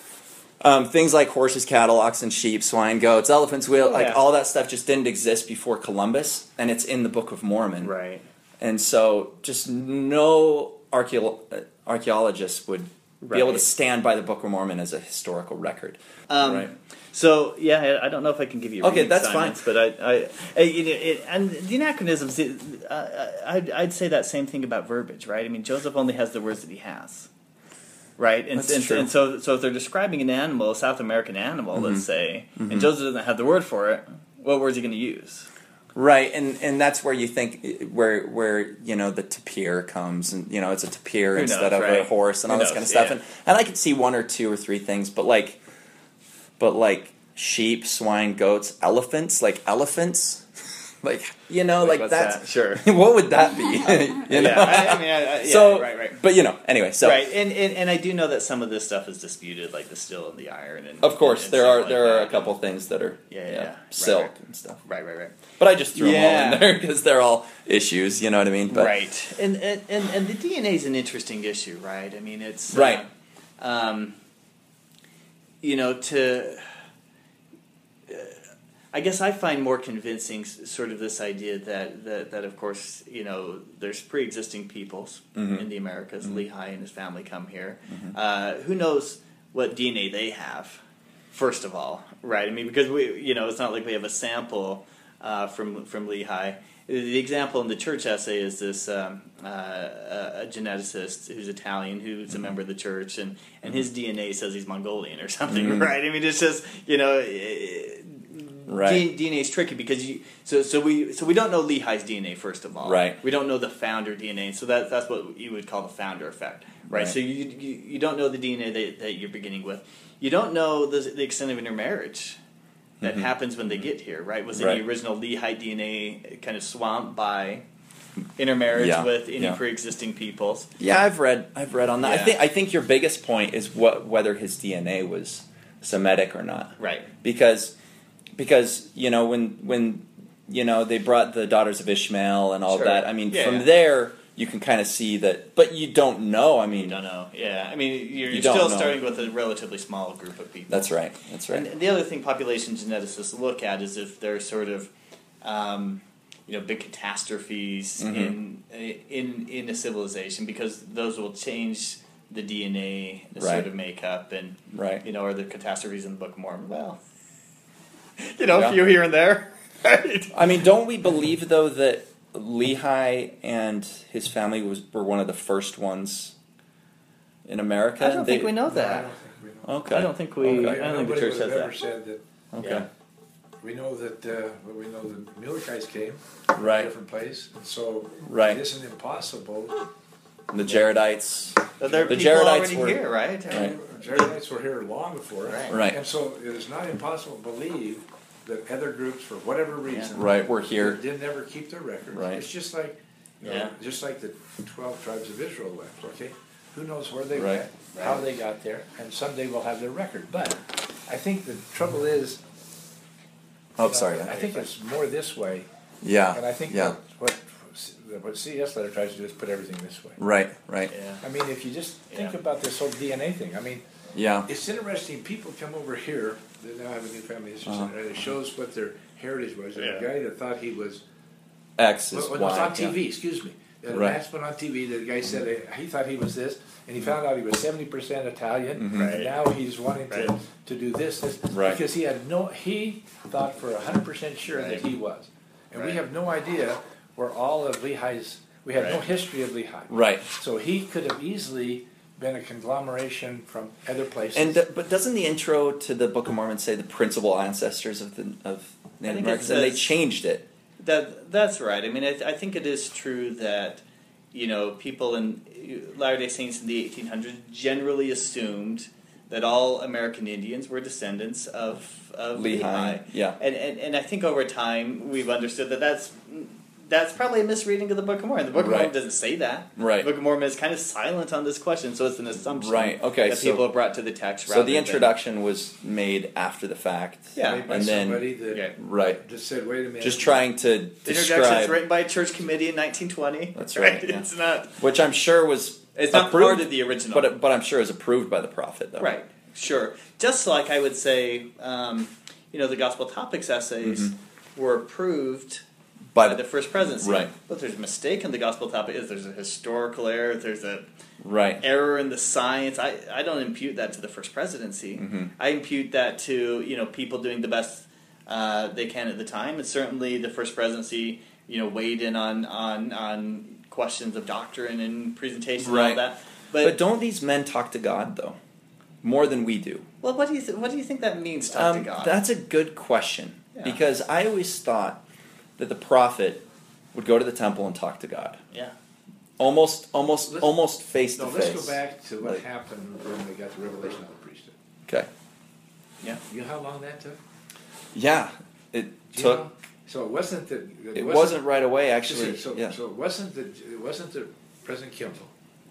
Um, things like horses, cattle, oxen, sheep, swine, goats, elephants, wheel, Oh, like yeah. all that stuff just didn't exist before Columbus, and it's in the Book of Mormon. Right. And so just no archeo- archaeologist would Right. be able to stand by the Book of Mormon as a historical record. Um, right. So yeah, I I don't know if I can give you Okay, reading that's assignments, fine. but I, I, I you know, it, and the anachronisms. It, uh, I'd, I'd say that same thing about verbiage, right? I mean, Joseph only has the words that he has, right? And, That's and, true. and so, so if they're describing an animal, a South American animal, Mm-hmm. let's say, Mm-hmm. and Joseph doesn't have the word for it, what word is he going to use? Right, and, and that's where you think where where you know the tapir comes, and you know it's a tapir Who instead knows, of right? a horse and all Who this kind of knows, stuff, yeah. and and I could see one or two or three things, but like, but like sheep, swine, goats, elephants, like elephants, like you know, like, What's that's that? Sure. what would that be? you know, Yeah, I, I mean, I, I, yeah, so right, right. But you know, anyway, so right, and, and and I do know that some of this stuff is disputed, like the steel and the iron, and of course and there stuff are like there are a that. couple things that are Yeah, yeah, you know, yeah. Right, silk right. and stuff, Right, right, right. but I just threw them all Yeah. in there because they're all issues. You know what I mean? But, Right, and, and and and the D N A is an interesting issue, right? I mean, it's Right. Uh, um, you know, to uh, I guess I find more convincing s- sort of this idea that that, that of course, you know, there's pre-existing peoples Mhm. in the Americas. Mhm. Lehi and his family come here. Mhm. Uh, who knows what D N A they have? First of all, right? I mean, because we, you know, it's not like we have a sample uh, from from Lehi. The example in the church essay is this um, uh, a geneticist who's Italian, who's a member of the church, and, and his D N A says he's Mongolian or something, Mhm. right? I mean, it's just, you know, eh, Right. D N A is tricky because you so so we so we don't know Lehi's D N A first of all, Right. We don't know the founder D N A, so that that's what you would call the founder effect, right? Right. So you, you you don't know the D N A that, that you're beginning with. You don't know the, the extent of intermarriage that Mhm. happens when they get here, right? Was Right. any original Lehi D N A kind of swamped by intermarriage Yeah, with any yeah. pre-existing peoples? Yeah, I've read. I've read on that. I Yeah. think. I think your biggest point is what whether his D N A was Semitic or not. Right. Because, because you know when when you know they brought the daughters of Ishmael and all Sure. that. I mean, Yeah, from yeah. there you can kind of see that, but you don't know. I You mean, don't know. Yeah, I mean, you're, You you're don't still know. starting with a relatively small group of people. that's right. That's right. And the other thing population geneticists look at is if there's sort of, um, you know, big catastrophes Mhm. in in in a civilization, because those will change the D N A, the Right. sort of makeup, and Right. you know, are there catastrophes in the Book of Mormon? Well, you know, Yeah. a few here and there. Right? I mean, don't we believe though that Lehi and his family was were one of the first ones in America? I don't They- think we know No, I that. don't think we know. Okay. I don't think we. Okay. I don't think the Nobody church would says have ever that. said that. Okay. Yeah. We know that uh, well, we know the Mulekites came from Right. a different place, and so Right. it isn't impossible. The Jaredites. But there are The people Jaredites already were- here, right? Right. Jaredites were here long before, Right. Right. And so it is not impossible to believe that other groups, for whatever reason, Right. We're here. did never keep their records. Right. It's just like, you know, Yeah. just like the twelve tribes of Israel left. Okay, who knows where they Right. went, how Right. they got there, and someday we'll have their record. But I think the trouble is. Oh, you know, sorry. I think it's more this way, Yeah. and I think yeah. that what what C S letter tries to do is put everything this way. Right. Right. Yeah. I mean, if you just think Yeah. about this whole D N A thing, I mean, Yeah. it's interesting. People come over here that now have a new family history Uh-huh. center, and it shows what their heritage was. And Yeah. a guy that thought he was X is well, it Y. was on yeah. T V. Excuse me. An Right. announcement on T V. The guy said uh, he thought he was this, and he found out he was seventy percent Italian, Mhm. Right. and now he's wanting to, Right. to do this, this Right. because he had no. He thought for hundred percent sure Right. that he was, and we Right. have no idea where all of Lehi's We had no Right. history of Lehi. Right. So he could have easily been a conglomeration from other places. And th- but doesn't the intro to the Book of Mormon say the principal ancestors of the of Native think it Americans? And they says- changed it. That that's right. I mean, I, I think it is true that you know people in Latter-day Saints in the eighteen hundreds generally assumed that all American Indians were descendants of of Lehi, Lehi. yeah. And, and and I think over time we've understood that that's that's probably a misreading of the Book of Mormon. The Book of Right. Mormon doesn't say that. Right. The Book of Mormon is kind of silent on this question, so it's an assumption Right, okay, that so- people have brought to the text. So rather the than- introduction was made after the fact. Yeah. Made by And then somebody that Yeah. right, just said, wait a minute. just trying to The introduction is describe, written by a church committee in nineteen twenty. That's right, yeah. It's not. which I'm sure was It's not approved, part of the original. but but I'm sure it was approved by the prophet though. Right, sure. Just like I would say, um, you know, the gospel topics essays were approved By by the, the first presidency. Right. But if there's a mistake in the gospel topic, if there's a historical error, if there's a right. error in the science, I, I don't impute that to the first presidency. Mhm. I impute that to, you know, people doing the best uh, they can at the time. And certainly the first presidency, you know, weighed in on, on, on questions of doctrine and presentation and Right. all that. But, But, don't these men talk to God though, more than we do? well, what do you th- what do you think that means, talk Um, to God? That's a good question Yeah. because I always thought that the prophet would go to the temple and talk to God, yeah. almost, almost, Let's- almost face to No, face. let's go back to what Like- happened when they got the revelation of the priesthood. Okay. Yeah. You know how long that took? Yeah, it Do you took. know? So it wasn't that. It wasn't right away, actually. So, yeah. so it wasn't that. It wasn't that President Kimball.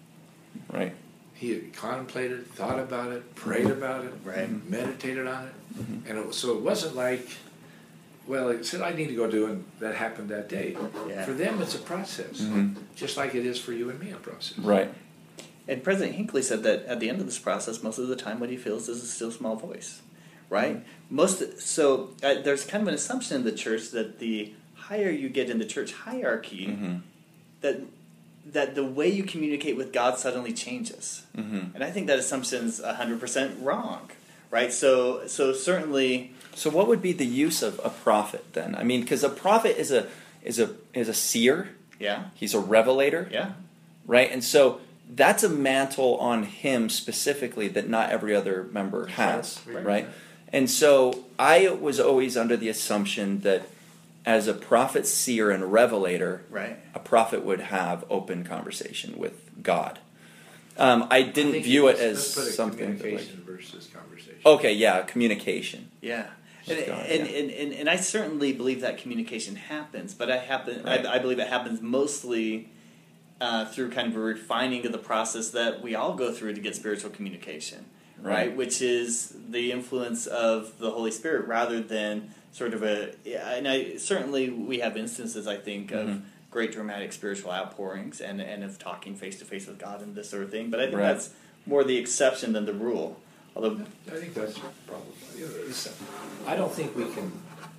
Right. He had contemplated, thought about it, prayed about it, Right. meditated on it, and it, so it wasn't like, well, it said I need to go do, and that happened that day. Yeah. For them, it's a process, Mhm. just like it is for you and me, a process. Right. And President Hinckley said that at the end of this process, most of the time, what he feels is a still small voice, right? Most so uh, there's kind of an assumption in the church that the higher you get in the church hierarchy, Mm-hmm. that that the way you communicate with God suddenly changes. Mm-hmm. And I think that assumption's a hundred percent wrong, right? So so certainly, So, what would be the use of a prophet then? I mean, because a prophet is a is a is a seer. yeah, He's a revelator, yeah, right? And so that's a mantle on him specifically that not every other member has, Right. right? And so I was always under the assumption that as a prophet, seer, and revelator, right. a prophet would have open conversation with God. Um, I didn't I think view it let's- as let's put a something that, like, communication versus conversation. okay, yeah, communication. Yeah. Just And, go, and, yeah. and, and, and I certainly believe that communication happens, but I happen Right. I, I believe it happens mostly uh, through kind of a refining of the process that we all go through to get spiritual communication, right? Right. Which is the influence of the Holy Spirit rather than sort of a. Yeah, and I certainly we have instances I think of Mhm. great dramatic spiritual outpourings and and of talking face to face with God and this sort of thing, but I think Right. that's more the exception than the rule. Although I think that's probably. You know, listen, I don't think we can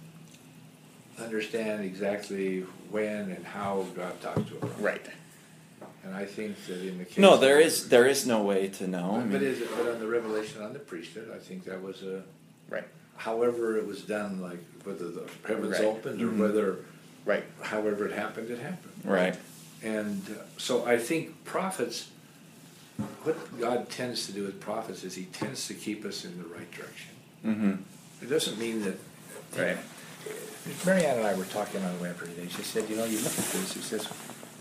understand exactly when and how God talks to a prophet. right. And I think that in the case No, of- there is there is no way to know. I But, but mean, is it, but on the revelation on the priesthood, I think that was a. Right. However, it was done, like whether the heavens Right. opened or Mhm. whether, Right. however it happened, it happened. right. And uh, so I think prophets, what God tends to do with prophets is He tends to keep us in the right direction. Mm-hmm. It doesn't mean that. Right. Marianne and I were talking on the way up today. She said, "You know, you look at this." She says,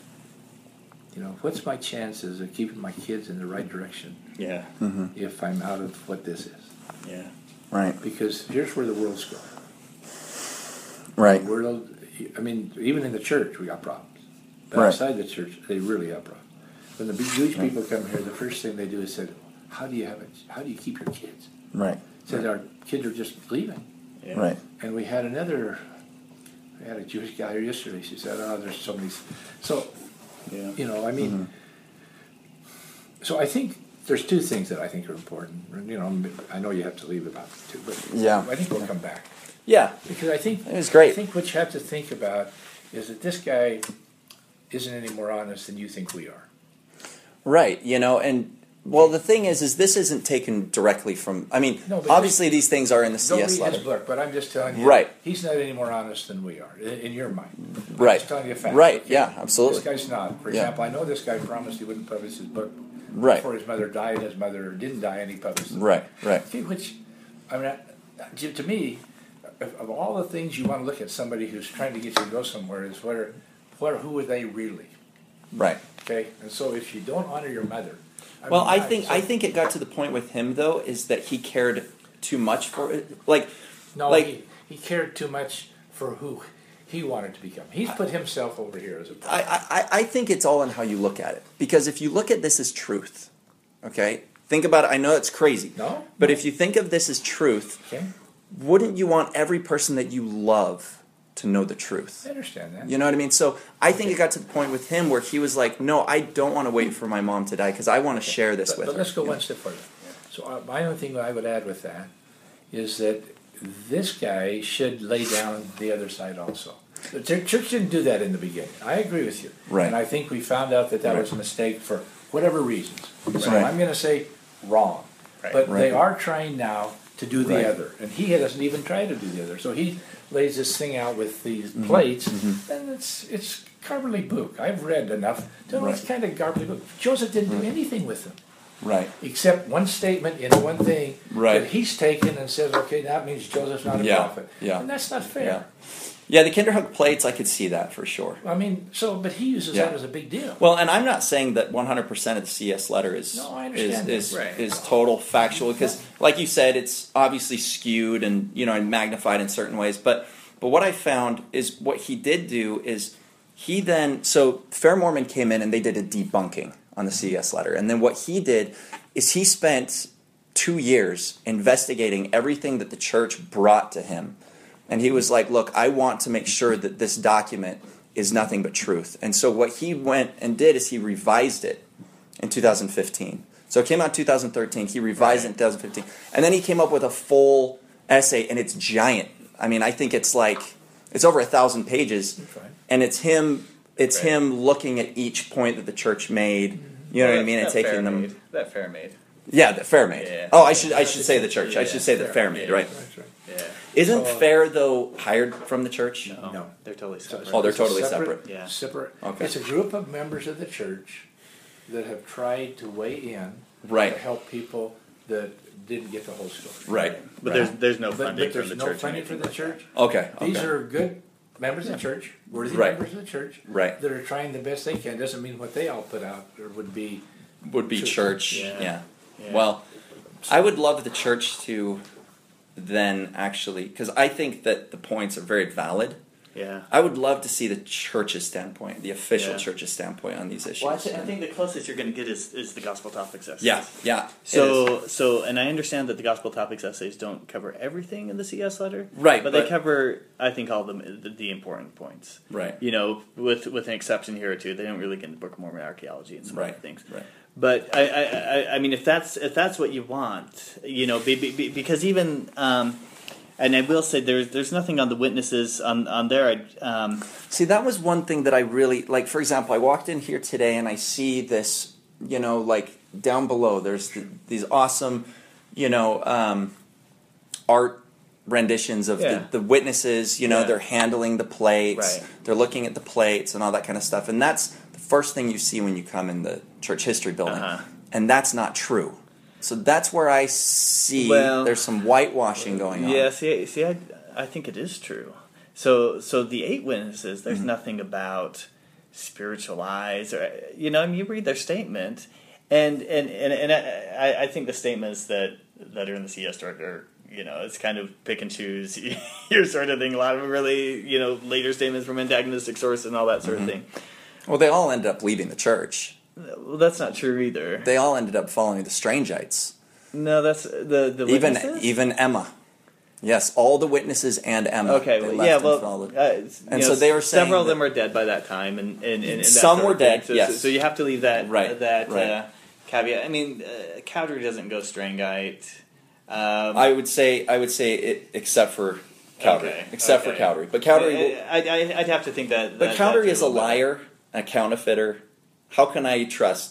"You know, what's my chances of keeping my kids in the right direction Yeah. Mm-hmm. if I'm out of what this is?" Yeah. Right. Because here's where the world's going. Right. The world, I mean, even in the church, we got problems. But Right. outside the church, they really have problems. When the big Jewish people come here, the first thing they do is say, "How do you have it? How do you keep your kids?" Right. Said our kids are just leaving. Yeah. Right. And we had another, we had a Jewish guy here yesterday. She said, "Oh, there's so many." So, Yeah. you know, I mean, Mm-hmm. so I think there's two things that I think are important. You know, I know you have to leave about it too, but Yeah. I think we'll come back. Yeah. Because I think It was great. I think what you have to think about is that this guy isn't any more honest than you think we are. Right. You know, and Well, the thing is, is this isn't taken directly from. I mean, No, but obviously these things are in the Don't C S read letter. his book, but I'm just telling you, Right. he's not any more honest than we are, in, in your mind. I'm Right. just telling you a fact. Right, okay? yeah, absolutely. This guy's not. For Yeah. example, I know this guy promised he wouldn't publish his book Right. before his mother died, and his mother didn't die, and he published it. Right, right. Okay, which, I mean, I- to to me, of, of all the things you want to look at somebody who's trying to get you to go somewhere is what are, what are, who are they really? Right. Okay, and so if you don't honor your mother, I Well, mean, I God, think so- I think it got to the point with him though is that he cared too much for it. Like, no, like he, he cared too much for who he wanted to become. He's put himself over here as a. I, I I think it's all in how you look at it. Because if you look at this as truth, okay, think about it. I know it's crazy, No? but if you think of this as truth, Okay, wouldn't you want every person that you love to know the truth? I understand that. You know what I mean? So I think it got to the point with him where he was like, "No, I don't want to wait for my mom to die because I want to share this But, with but her." let's go you one know? step further. So uh, my only thing that I would add with that is that this guy should lay down the other side also. The ch- church didn't do that in the beginning. I agree with you. Right. And I think we found out that that Right. was a mistake for whatever reasons. So Right. I'm going to say wrong. Right. But they Right. are trying now to do the Right. other. And he doesn't even try to do the other. So he lays this thing out with these Mm-hmm. plates, and it's it's gobbledygook. I've read enough to know it's Right. kind of gobbledygook. Joseph didn't do anything with them Right. except one statement in one thing Right. that he's taken and says, okay, that means Joseph's not a Yeah, prophet. yeah. And that's not fair. Yeah. Yeah, the Kinderhook plates, I could see that for sure. I mean, so, but he uses Yeah. that as a big deal. Well, and I'm not saying that one hundred percent of the C S letter is No, I is understand is, that. Right. is total factual because, like you said, it's obviously skewed and you know and magnified in certain ways. But but what I found is what he did do is he then so Fair Mormon came in and they did a debunking on the C S letter, and then what he did is he spent two years investigating everything that the church brought to him. And he was like, look, I want to make sure that this document is nothing but truth. And so what he went and did is he revised it in two thousand fifteen. So it came out in two thousand thirteen. He revised it in two thousand fifteen. And then he came up with a full essay, and it's giant. I mean, I think it's like, it's over a thousand pages. Fine. And it's him, it's Right. him looking at each point that the church made, you know what I mean, and That taking fair them. made. That fair made. Yeah, the fair made. Yeah. Oh, I should I should say the church. I Yeah, should say the fair fair made, made. right? That's right. Yeah. Isn't So- fair though hired from the church? No, No. they're totally separate. Oh, they're It's a totally separate. Yeah. Separate. Okay. It's a group of members of the church that have tried to weigh in Right. to help people that didn't get the whole story. Right. But right. there's there's no But, funding but there's from the no church. or funding for anything the like church. Okay. These okay. are good members of the church, worthy Right. members of the church, Right. that are trying the best they can. Doesn't mean what they all put out or would be. would be Church. church. Yeah. Yeah. Yeah. Well, I would love the church to then actually, because I think that the points are very valid. Yeah. I would love to see the church's standpoint, the official Yeah. church's standpoint on these issues. Well, I, th- I think the closest you're going to get is, is the gospel topics essays. Yeah. Yeah. it is. So, so, and I understand that the gospel topics essays don't cover everything in the C S letter, Right, But, but- they cover, I think, all the, the the important points. Right. You know, with with an exception here or two, they don't really get into Book of Mormon archaeology and some Right. other things. Right. But I, I, I, I mean, if that's if that's what you want, you know, be, be, be- because even, um, and I will say there's there's nothing on the witnesses on on there. I, um, See, that was one thing that I really like. For example, I walked in here today and I see this, you know, like down below, there's the, these awesome, you know, um, art renditions of Yeah. the, the witnesses. You know, Yeah. they're handling the plates, Right. they're looking at the plates and all that kind of stuff. And that's the first thing you see when you come in the church history building. Uh-huh. And that's not true. So that's where I see Well, there's some whitewashing going on. Yeah, see, see, I, I think it is true. So, so the eight witnesses, there's Mm-hmm. nothing about spiritual eyes, or you know, I mean, you read their statement, and and and, and I, I think the statements that that are in the C S are, you know, it's kind of pick and choose your sort of thing. A lot of really, you know, later statements from antagonistic sources and all that sort Mm-hmm. of thing. Well, they all ended up leaving the church. Well, that's not true either. They all ended up following the Strangites. No, that's the the Even witnesses? even Emma. Yes, all the witnesses and Emma. Okay, they well, left yeah, and well, followed. uh, you And know, so they were saying several of that- them are dead by that time, and, and, and, and that Some sort were of thing. dead, So, yes. so, so you have to leave that Right, that right. Uh, caveat. I mean, uh, Cowdery doesn't go Strangite. Um, I would say I would say it except for Cowdery. Okay, Except okay. for Cowdery. But Cowdery I, I, I'd have to think that. But that, Cowdery that is a too, but- liar, a counterfeiter. How can I trust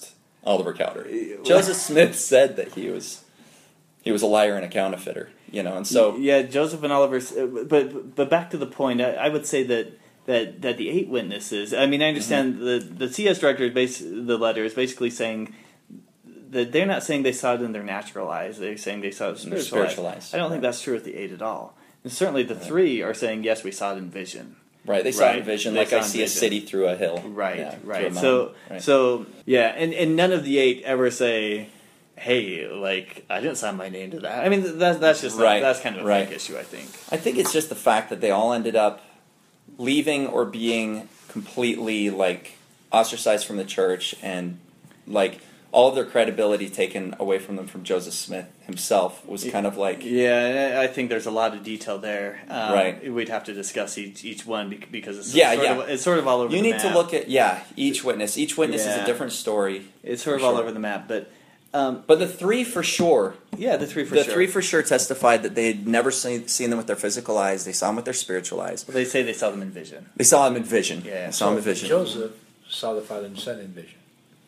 Oliver Cowdery. Joseph Smith said that he was he was a liar and a counterfeiter, you know, and so yeah, Joseph and Oliver. But but back to the point, I, I would say that. That, that the eight witnesses. I mean, I understand mm-hmm. the the C S director is bas- the letter is basically saying that they're not saying they saw it in their natural eyes. They're saying they saw it in their spiritual, spiritual eyes. eyes. I don't right. think that's true with the eight at all. And certainly the right. three are saying yes, we saw it in vision. Right, they saw right? it in vision, they like I see vision. a city through a hill. Right, yeah, right. So right. so yeah, and, and none of the eight ever say, hey, like I didn't sign my name to that. I mean, that's that's just right. that's kind of a right. fake issue. I think. I think it's just the fact that they all ended up leaving or being completely like ostracized from the church, and like all of their credibility taken away from them from Joseph Smith himself was kind of like yeah. I think there's a lot of detail there. Um, right, we'd have to discuss each each one because it's yeah, sort yeah. Of, it's sort of all over. You the need map. to look at yeah each witness. Each witness yeah. is a different story. It's sort of all sure. over the map, but. Um, but the three for sure. Yeah, the three for the sure. The three for sure testified that they had never seen, seen them with their physical eyes. They saw them with their spiritual eyes. Well, they say they saw them in vision. They saw them in vision. Yeah, they saw so them in vision. Joseph saw the Father and Son in vision.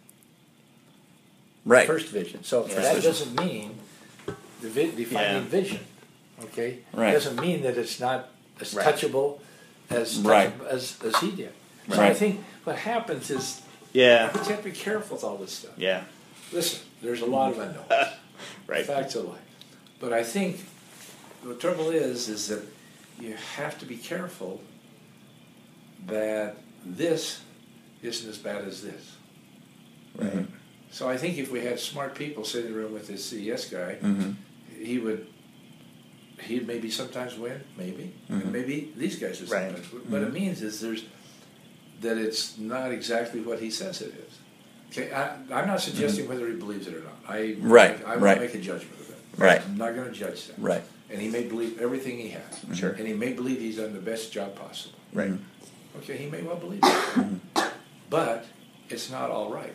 Right. First vision. So yeah. that doesn't mean the vi- defining yeah. vision. Okay. Right. It doesn't mean that it's not as right. touchable as right. touchable as as he did. Right. So I think what happens is yeah, you have to be careful with all this stuff. Yeah. Listen, there's a lot of unknowns. Right. Facts of life. But I think the trouble is, is that you have to be careful that this isn't as bad as this. Right. Mm-hmm. So I think if we had smart people sitting in the room with this C E S guy, mm-hmm. he would, he'd maybe sometimes win, maybe, mm-hmm. and maybe these guys would right. sometimes win. What mm-hmm. it means is there's, that it's not exactly what he says it is. Okay, I, I'm not suggesting mm-hmm. whether he believes it or not. I right, I, I right. won't make a judgment of it. Right. I'm not going to judge that. Right. And he may believe everything he has. Mm-hmm. Sure. And he may believe he's done the best job possible. Right. Okay, he may well believe it. Mm-hmm. But it's not all right.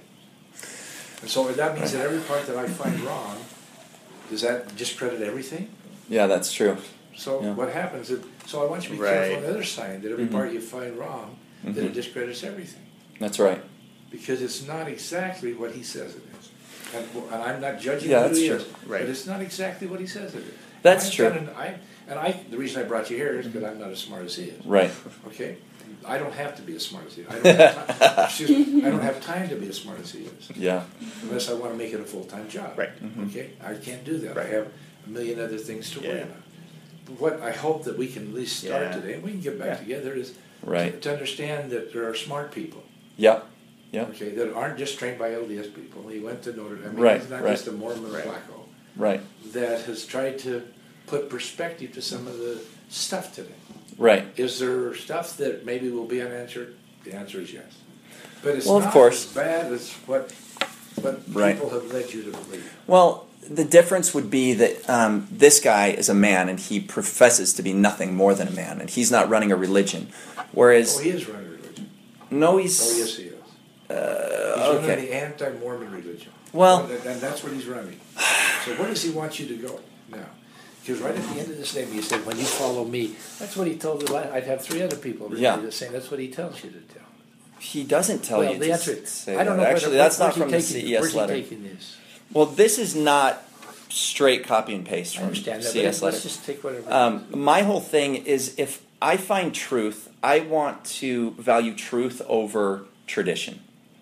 And so that means right. that every part that I find wrong, does that discredit everything? Yeah, that's true. So yeah. what happens is, so I want you to be right. careful on the other side, that every mm-hmm. part you find wrong, mm-hmm. that it discredits everything. That's right. Because it's not exactly what he says it is. And, and I'm not judging yeah, who that's he true. is, right. but it's not exactly what he says it is. That's I've true. An, I, and I, the reason I brought you here is because I'm not as smart as he is. Right. Okay? I don't have to be as smart as he is. I don't have time, excuse me, I don't have time to be as smart as he is. Yeah. Unless I want to make it a full-time job. Right. Mm-hmm. Okay? I can't do that. Right. I have a million other things to yeah. worry about. But what I hope that we can at least start yeah. today, and we can get back yeah. together, is right. to, to understand that there are smart people. Yeah. Yeah. Okay, that aren't just trained by L D S people. He went to Notre Dame. I mean, right. he's not right. just a Mormon right. wacko. Right. That has tried to put perspective to some of the stuff today. Right. Is there stuff that maybe will be unanswered? The answer is yes. But it's well, not of course. as bad as what what right. people have led you to believe. Well, the difference would be that um, this guy is a man, and he professes to be nothing more than a man, and he's not running a religion. Whereas, oh, he is running a religion. No, he's. Oh, yes, he is. Uh, he's okay. running the anti-Mormon religion. Well, and, and that's what he's running. So where does he want you to go now? Because right at the end of this name, he said, "When you follow me," that's what he told the last. I'd have three other people read yeah. the same. That's what he tells you to tell. He doesn't tell well, you the to answer, say I don't know. that. Actually, that's not from the taking, C E S where's letter. He taking this? Well, this is not straight copy and paste I from understand the that, C E S but letter. let's just take whatever. Um, my whole thing is, if I find truth, I want to value truth over tradition.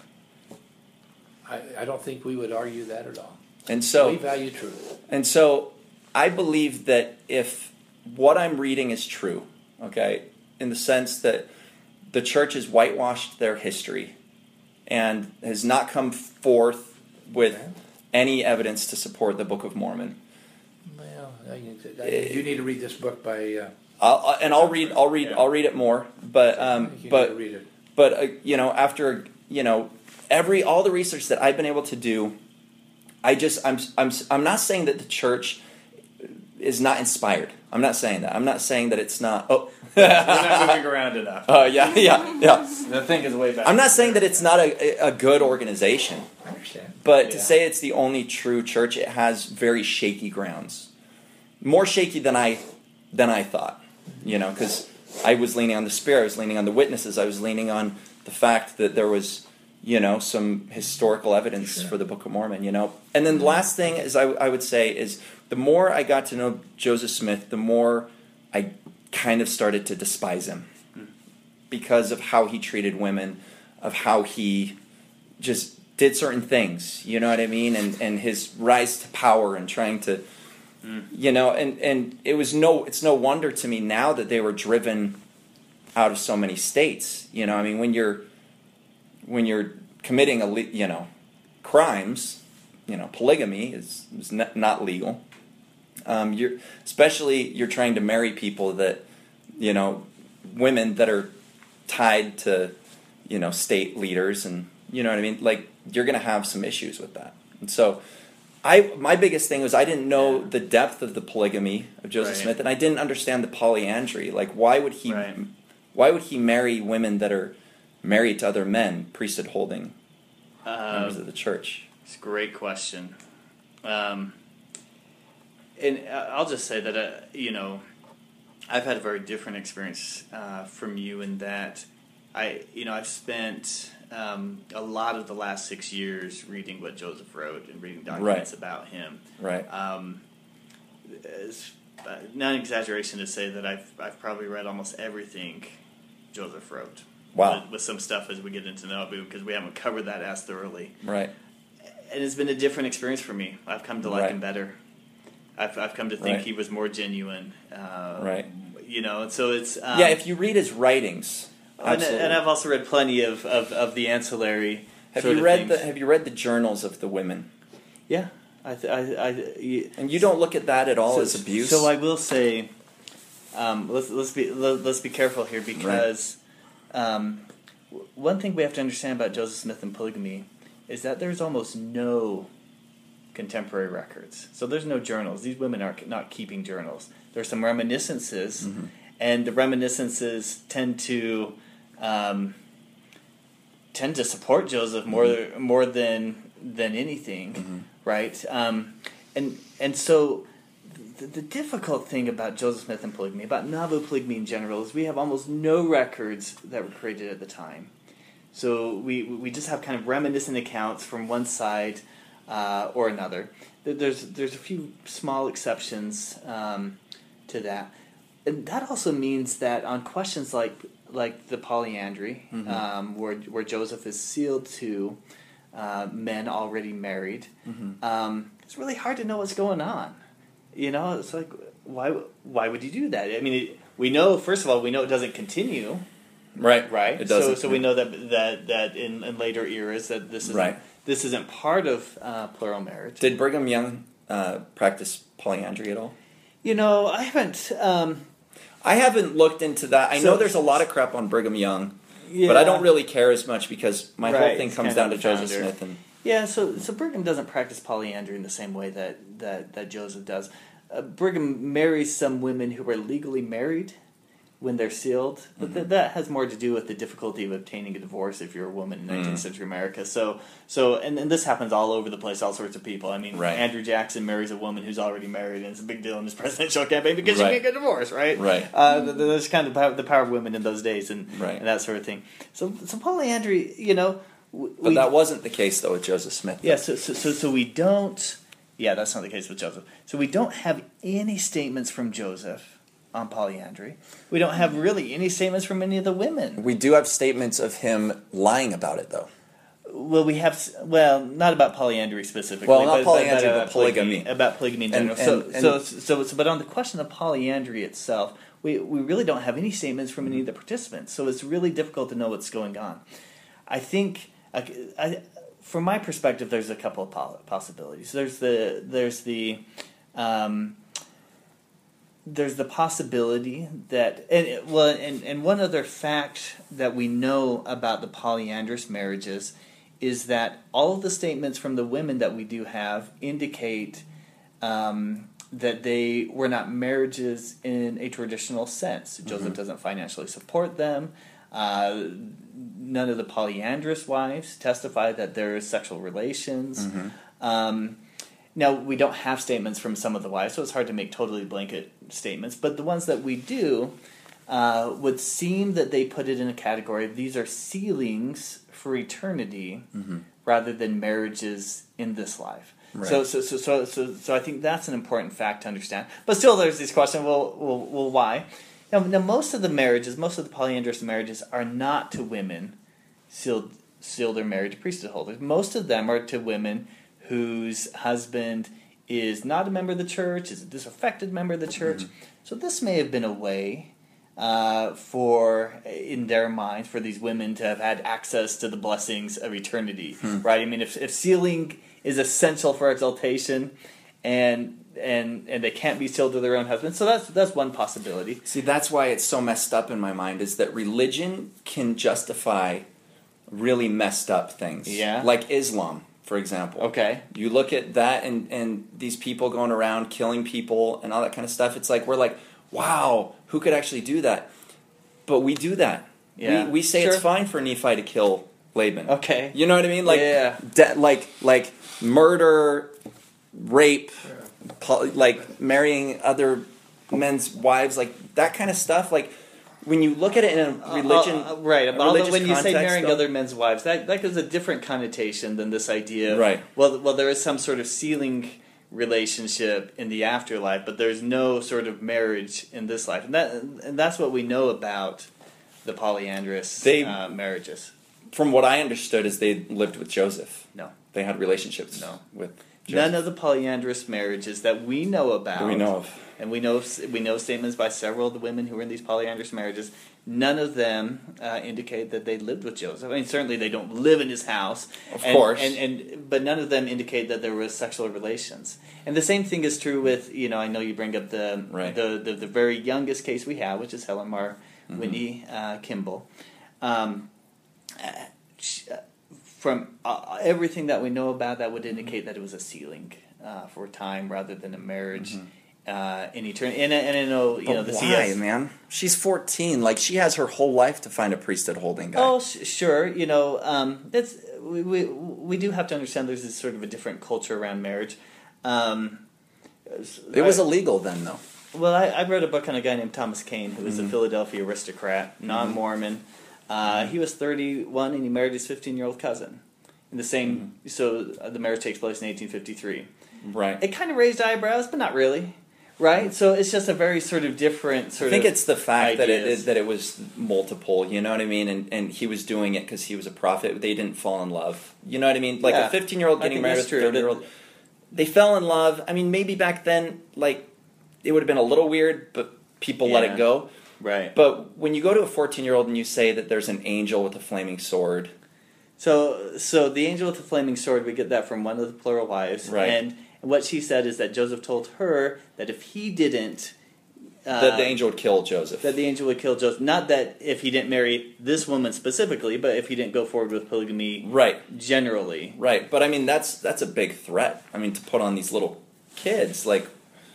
I, I don't think we would argue that at all. And so we value truth. And so I believe that if what I'm reading is true, okay, in the sense that the church has whitewashed their history and has not come forth with yeah. any evidence to support the Book of Mormon. Well, I, I, you need to read this book by. Uh, I'll, and I'll read. I'll read. Yeah. I'll read it more. But um, you but need to read it. but uh, you know, after you know every all the research that I've been able to do, I just I'm I'm I'm not saying that the church is not inspired. I'm not saying that. I'm not saying that it's not. Oh, we're not moving around enough. Oh uh, yeah, yeah, yeah. The thing is way back. I'm not saying that it's not a a good organization. I understand. But yeah. to say it's the only true church, it has very shaky grounds, more shaky than I than I thought. You know, because I was leaning on the Spirit, I was leaning on the witnesses, I was leaning on the fact that there was you know, some historical evidence Sure. for the Book of Mormon, you know. And then the last thing is I, I would say is the more I got to know Joseph Smith, the more I kind of started to despise him because of how he treated women, of how he just did certain things, you know what I mean? And and his rise to power and trying to, mm. you know, and, and it was no, it's no wonder to me now that they were driven out of so many states, you know, I mean, when you're, when you're committing, a you know, crimes, you know, polygamy is, is not, not legal. Um, you're, especially you're trying to marry people that, you know, women that are tied to, you know, state leaders and, you know what I mean? Like, you're going to have some issues with that. And so, I my biggest thing was I didn't know Yeah. the depth of the polygamy of Joseph Right. Smith, and I didn't understand the polyandry. Like, why would he, Right. why would he marry women that are married to other men, priesthood holding members Uh, of the church? it's a great question. Um, and I- I'll just say that, uh, you know, I've had a very different experience uh, from you in that I, you know, I've spent um, a lot of the last six years reading what Joseph wrote and reading documents Right. about him. Right. Um, it's uh, not an exaggeration to say that I've I've probably read almost everything Joseph wrote. Wow. With, with some stuff as we get into Nauvoo, because we haven't covered that as thoroughly. Right. And it's been a different experience for me. I've come to like Right. him better. I've I've come to think Right. he was more genuine. Uh, Right. You know, and so it's um, Yeah, if you read his writings, and, absolutely. and I've also read plenty of, of, of the ancillary. have sort you of read things. the Have you read the journals of the women? Yeah, I th- I, I y- And you don't look at that at all so, as abuse. So I will say, um, let's let's be let, let's be careful here because um, w- one thing we have to understand about Joseph Smith and polygamy is that there's almost no contemporary records. So there's no journals. These women are not keeping journals. There's some reminiscences, Mhm. and the reminiscences tend to um, tend to support Joseph more Mm-hmm. more than than anything, Mhm. right? Um, and and so the, the difficult thing about Joseph Smith and polygamy, about Nauvoo polygamy in general, is we have almost no records that were created at the time. So we we just have kind of reminiscent accounts from one side uh, or another. There- There's there's a few small exceptions um, to that, and that also means that on questions like like the polyandry, Mhm. um, where where Joseph is sealed to uh, men already married, Mhm. um, it's really hard to know what's going on. You know, it's like why why would you do that? I mean, it, we know first of all we know it doesn't continue. Right. Right. It so doesn't. so we know that that that in, in later eras that this is Right. this isn't part of uh, plural marriage. Did Brigham Young uh, practice polyandry at all? You know, I haven't. Um, I haven't looked into that. I So- know there's a lot of crap on Brigham Young, yeah, but I don't really care as much because my whole Right, thing he's comes kind down of to the Joseph founder. Smith and Yeah. So so Brigham doesn't practice polyandry in the same way that that that Joseph does. Uh, Brigham marries some women who are legally married when they're sealed, but Mhm. th- that has more to do with the difficulty of obtaining a divorce if you're a woman in nineteenth Mm. century America. So, so and, and this happens all over the place, all sorts of people. I mean, Right. Andrew Jackson marries a woman who's already married, and it's a big deal in his presidential campaign because Right. she can't get divorced, right? Right. Uh, th- th- there's kind of the power, the power of women in those days, and, Right. and that sort of thing. So, so polyandry, you know, w- But we, that wasn't the case though with Joseph Smith. yeah, so, so so so we don't. Yeah, that's not the case with Joseph. So we don't have any statements from Joseph on polyandry. We don't have really any statements from any of the women. We do have statements of him lying about it though. Well, we have. s- Well, not about polyandry specifically. Well, not but, polyandry, but, but polygamy. About polygamy in And- general. so, and- and- so, so, so, but on the question of polyandry itself, we we really don't have any statements from any of the participants. So it's really difficult to know what's going on. I think, I, I, from my perspective, there's a couple of po- possibilities. There's the there's the um, there's the possibility that, and it- well, and, and one other fact that we know about the polyandrous marriages is that all of the statements from the women that we do have indicate um, that they were not marriages in a traditional sense. Joseph doesn't financially support them. Uh, none of the polyandrous wives testify that there is sexual relations. Um, now, we don't have statements from some of the wives, so it's hard to make totally blanket statements. But the ones that we do, uh, would seem that they put it in a category of these are sealings for eternity Mm-hmm. rather than marriages in this life. Right. So, so, so, so, so, so I think that's an important fact to understand. But still, there's this question: well, well, well why? Now, now, most of the marriages, most of the polyandrous marriages, are not to women sealed sealed or married to priesthood holders. Most of them are to women whose husband is not a member of the church, is a disaffected member of the church. Mm-hmm. So this may have been a way uh, for, in their minds, for these women to have had access to the blessings of eternity, Hmm. right? I mean, if, if sealing is essential for exaltation, and and and they can't be sealed to their own husband, so that's that's one possibility. See, that's why it's so messed up in my mind, is that religion can justify really messed up things. Yeah. Like Islam, for example. Okay. You look at that and, and these people going around killing people and all that kind of stuff. It's like, we're like, wow, who could actually do that? But we do that. Yeah. We, we say Sure. it's fine for Nephi to kill Laban. Okay. You know what I mean? Like, Yeah. de- like, like murder, rape, po- like marrying other men's wives, like that kind of stuff. Like, when you look at it in a religion, Uh, uh, right? a Although religious when you say context, marrying though- other men's wives, that that gives a different connotation than this idea. Of, Right. Well, well, there is some sort of sealing relationship in the afterlife, but there's no sort of marriage in this life, and that and that's what we know about the polyandrous They- uh, marriages. from what I understood, is they lived with Joseph. No. They had relationships No. with Joseph. None of the polyandrous marriages that we know about, that we know of. and we know we know statements by several of the women who were in these polyandrous marriages. None of them uh, indicate that they lived with Joseph. I mean, certainly they don't live in his house, Of and, course. and, and but none of them indicate that there was sexual relations. And the same thing is true with, you know, I know you bring up the Right. the, the the very youngest case we have, which is Helen Mar Mhm. Whitney uh, Kimball. Um, uh, she- uh, from uh, everything that we know about, that would indicate that it was a sealing uh, for time rather than a marriage uh, in eternity. And, and I know, you But know, the why, C S. man? She's fourteen. Like, she has her whole life to find a priesthood holding guy. Oh, sh- sure. You know, um, it's we, we we do have to understand there's this sort of a different culture around marriage. Um, it was I- illegal then, though. Well, I, I read a book on a guy named Thomas Caine, who was Mhm. a Philadelphia aristocrat, non-Mormon. Uh, he was thirty-one, and he married his fifteen-year-old cousin. In the same, so uh, the marriage takes place in eighteen fifty-three. Right. It kind of raised eyebrows, but not really, right? So it's just a very sort of different I sort think of. it's the fact that it, ideas. that it was multiple. You know what I mean? And and he was doing it because he was a prophet. They didn't fall in love. You know what I mean? Like Yeah. a fifteen-year-old I getting think married that's with a true. thirty-year-old. They fell in love. I mean, maybe back then, like, it would have been a little weird, but people let Yeah. it go. Right. But when you go to a fourteen-year-old and you say that there's an angel with a flaming sword, So, so the angel with the flaming sword, we get that from one of the plural wives, Right. And what she said is that Joseph told her that if he didn't, uh, that the angel would kill Joseph. that the angel would kill Joseph. Not that if he didn't marry this woman specifically, but if he didn't go forward with polygamy Right, generally. right. But I mean, that's that's a big threat. I mean, to put on these little kids, like,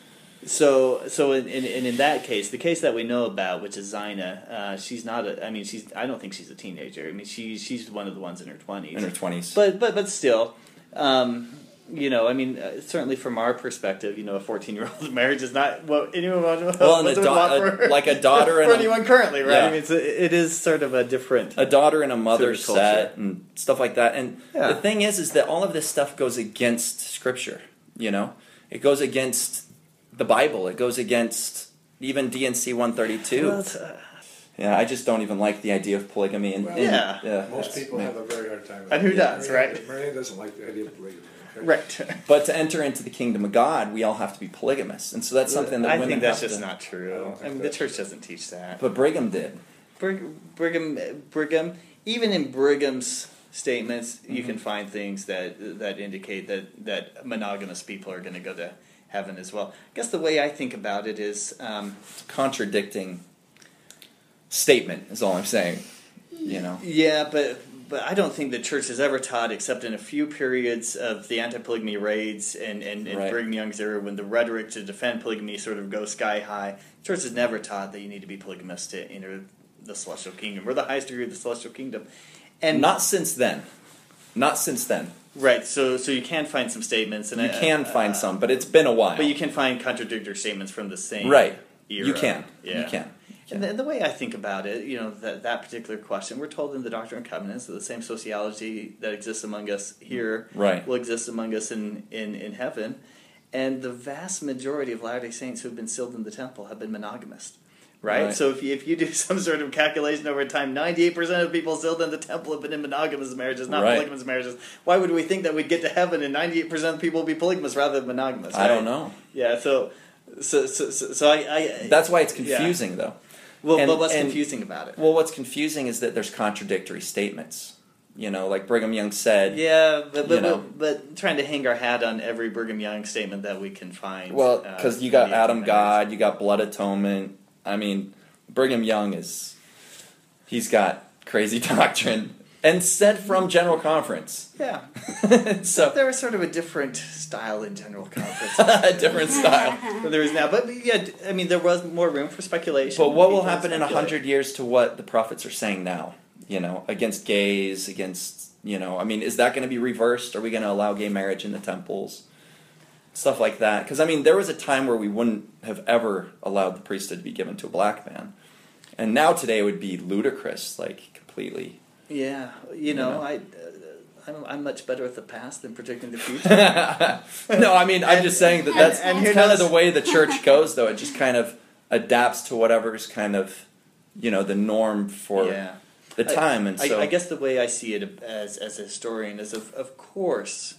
So, so in, in, in in that case, the case that we know about, which is Zina, uh, she's not a. I mean, she's. I don't think she's a teenager. I mean, she she's one of the ones in her twenties. in her twenties. But but but still, um, you know, I mean, uh, certainly from our perspective, you know, a fourteen-year-old marriage is not what anyone would, Well, and would a da- want for, a- like a daughter for and a- anyone currently, right? Yeah. I mean, it's a, it is sort of a different. a daughter and a mother Sort of set culture. and stuff like that. And Yeah. the thing is, is that all of this stuff goes against Scripture. You know, it goes against the Bible. It goes against even D and C one thirty-two. Well, it's, uh, Yeah, I just don't even like the idea of polygamy. And, Well, and- Yeah. yeah, Most that's people me. have a very hard time with And who that. does, Marianne- right? Marianne doesn't like the idea of polygamy. okay? right. But to enter into the kingdom of God, we all have to be polygamous, and so that's something that I women think that's have just to. not I true. don't I, think mean, the that's- church doesn't teach that. But Brigham did. Brig- Brigham, Brigham, even in Brigham's statements, you Mm-hmm. can find things that that indicate that, that monogamous people are going to go to heaven as well. I guess the way I think about it is, um, Contradicting statement is all I'm saying. You know. yeah, but but I don't think the church has ever taught, except in a few periods of the anti-polygamy raids and, and, and Right. Brigham Young's era, when the rhetoric to defend polygamy sort of goes sky high. The church has never taught that you need to be polygamous to enter the celestial kingdom, or the highest degree of the celestial kingdom. And Not since then. Not since then. right, so so you can find some statements, and You I- can uh, find some, but it's been a while. but you can find contradictory statements from the same Right. era. You can. Yeah. You can. And the, the way I think about it, you know, that, that particular question, we're told in the Doctrine and Covenants that the same sociology that exists among us here Right. will exist among us in, in, in heaven. And the vast majority of Latter-day Saints who have been sealed in the temple have been monogamous. Right? Right. So if you, if you do some sort of calculation over time, ninety-eight percent of people sealed in the temple have been in monogamous marriages, not Right. polygamous marriages. Why would we think that we'd get to heaven and ninety-eight percent of people will be polygamous rather than monogamous? I right? don't know. Yeah, so so so, so, so I, I... That's why it's yeah. confusing, though. Well, And- but what's and- confusing about it? Well, what's confusing is that there's contradictory statements. You know, like Brigham Young said. Yeah, but but, you know. but but trying to hang our hat on every Brigham Young statement that we can find. Well, uh, because you in got the Adam eighteen hundreds. God, you got blood atonement. I mean, Brigham Young is, he's got crazy doctrine. And said from General Conference. Yeah. So, There was sort of a different style in General Conference. a different style. than there is now. But yeah, I mean, there was more room for speculation. But what will People happen in a speculate. hundred years to what the prophets are saying now? You know, against gays, against, you know, I mean, is that going to be reversed? Are we going to allow gay marriage in the temples? Stuff like that. Because, I mean, there was a time where we wouldn't have ever allowed the priesthood to be given to a black man. And now today it would be ludicrous, like, completely. Yeah, you know, know. I, uh, I'm, I'm much better at the past than predicting the future. No, I mean, I'm just saying that that's and here kind of knows- the way the church goes, though. It just kind of adapts to whatever's kind of, you know, the norm for yeah. the time. And I, so, I guess the way I see it as as a historian is, of of course,